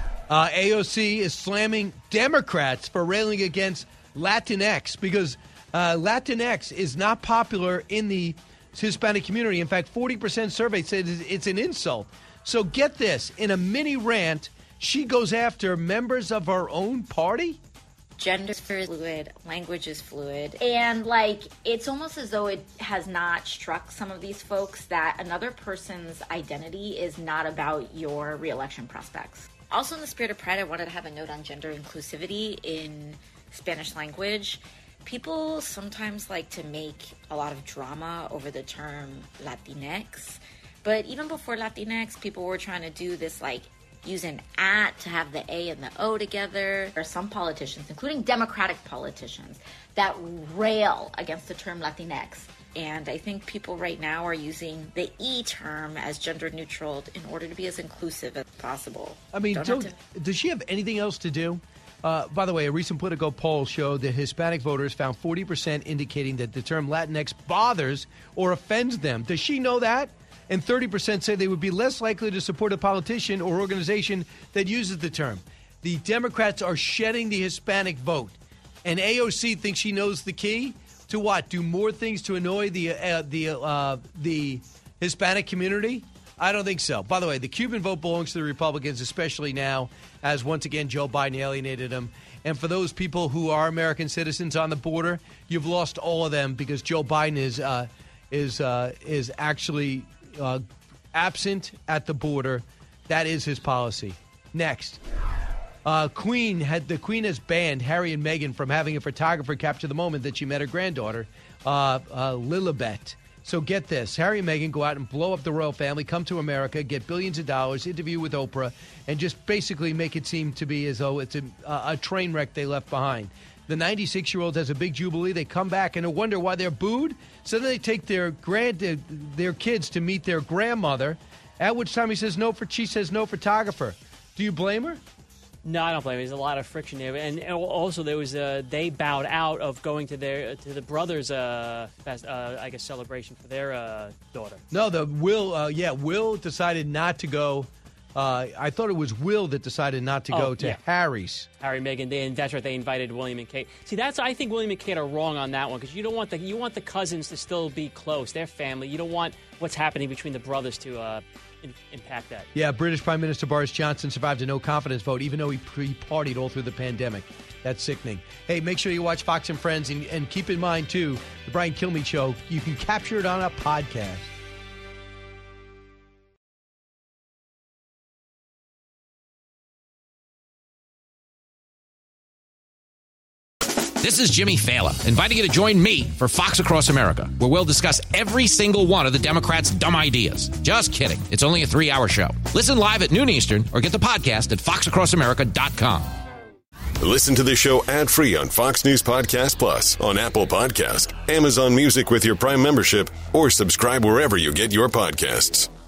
AOC is slamming Democrats for railing against Latinx because Latinx is not popular in the Hispanic community. In fact, 40% survey said it's an insult. So get this, in a mini rant, she goes after members of her own party? Gender's fluid, language is fluid, and it's almost as though it has not struck some of these folks that another person's identity is not about your re-election prospects. Also, in the spirit of pride, I wanted to have a note on gender inclusivity in Spanish language. People sometimes like to make a lot of drama over the term Latinx, but even before Latinx, people were trying to do this use an at to have the A and the O together. There are some politicians, including Democratic politicians, that rail against the term Latinx. And I think people right now are using the E term as gender neutral in order to be as inclusive as possible. I mean, does she have anything else to do? By the way, a recent Politico poll showed that Hispanic voters found 40% indicating that the term Latinx bothers or offends them. Does she know that? And 30% say they would be less likely to support a politician or organization that uses the term. The Democrats are shedding the Hispanic vote. And AOC thinks she knows the key to what? Do more things to annoy the Hispanic community? I don't think so. By the way, the Cuban vote belongs to the Republicans, especially now, as once again Joe Biden alienated them. And for those people who are American citizens on the border, you've lost all of them because Joe Biden is actually absent at the border. That is his policy. Next, the Queen has banned Harry and Meghan from having a photographer capture the moment that she met her granddaughter, Lilibet. So get this. Harry and Meghan go out and blow up the royal family, come to America, get billions of dollars, interview with Oprah, and just basically make it seem to be as though it's a train wreck they left behind. The 96-year-old has a big jubilee. They come back and wonder why they're booed. So then they take their kids to meet their grandmother, at which time she says no photographer. Do you blame her? No, I don't blame her. There's a lot of friction there, and also there was they bowed out of going to the brothers' celebration for their daughter. No, Will decided not to go. I thought it was Will that decided not to go to Harry's. Harry, Meghan, that's right. They invited William and Kate. See, I think William and Kate are wrong on that one because you want the cousins to still be close. They're family. You don't want what's happening between the brothers to impact that. Yeah, British Prime Minister Boris Johnson survived a no-confidence vote, even though he partied all through the pandemic. That's sickening. Hey, make sure you watch Fox and Friends, and keep in mind, too, the Brian Kilmeade Show. You can capture it on a podcast. This is Jimmy Fallon, inviting you to join me for Fox Across America, where we'll discuss every single one of the Democrats' dumb ideas. Just kidding. It's only a 3-hour show. Listen live at noon Eastern or get the podcast at foxacrossamerica.com. Listen to the show ad-free on Fox News Podcast Plus, on Apple Podcast, Amazon Music with your Prime membership, or subscribe wherever you get your podcasts.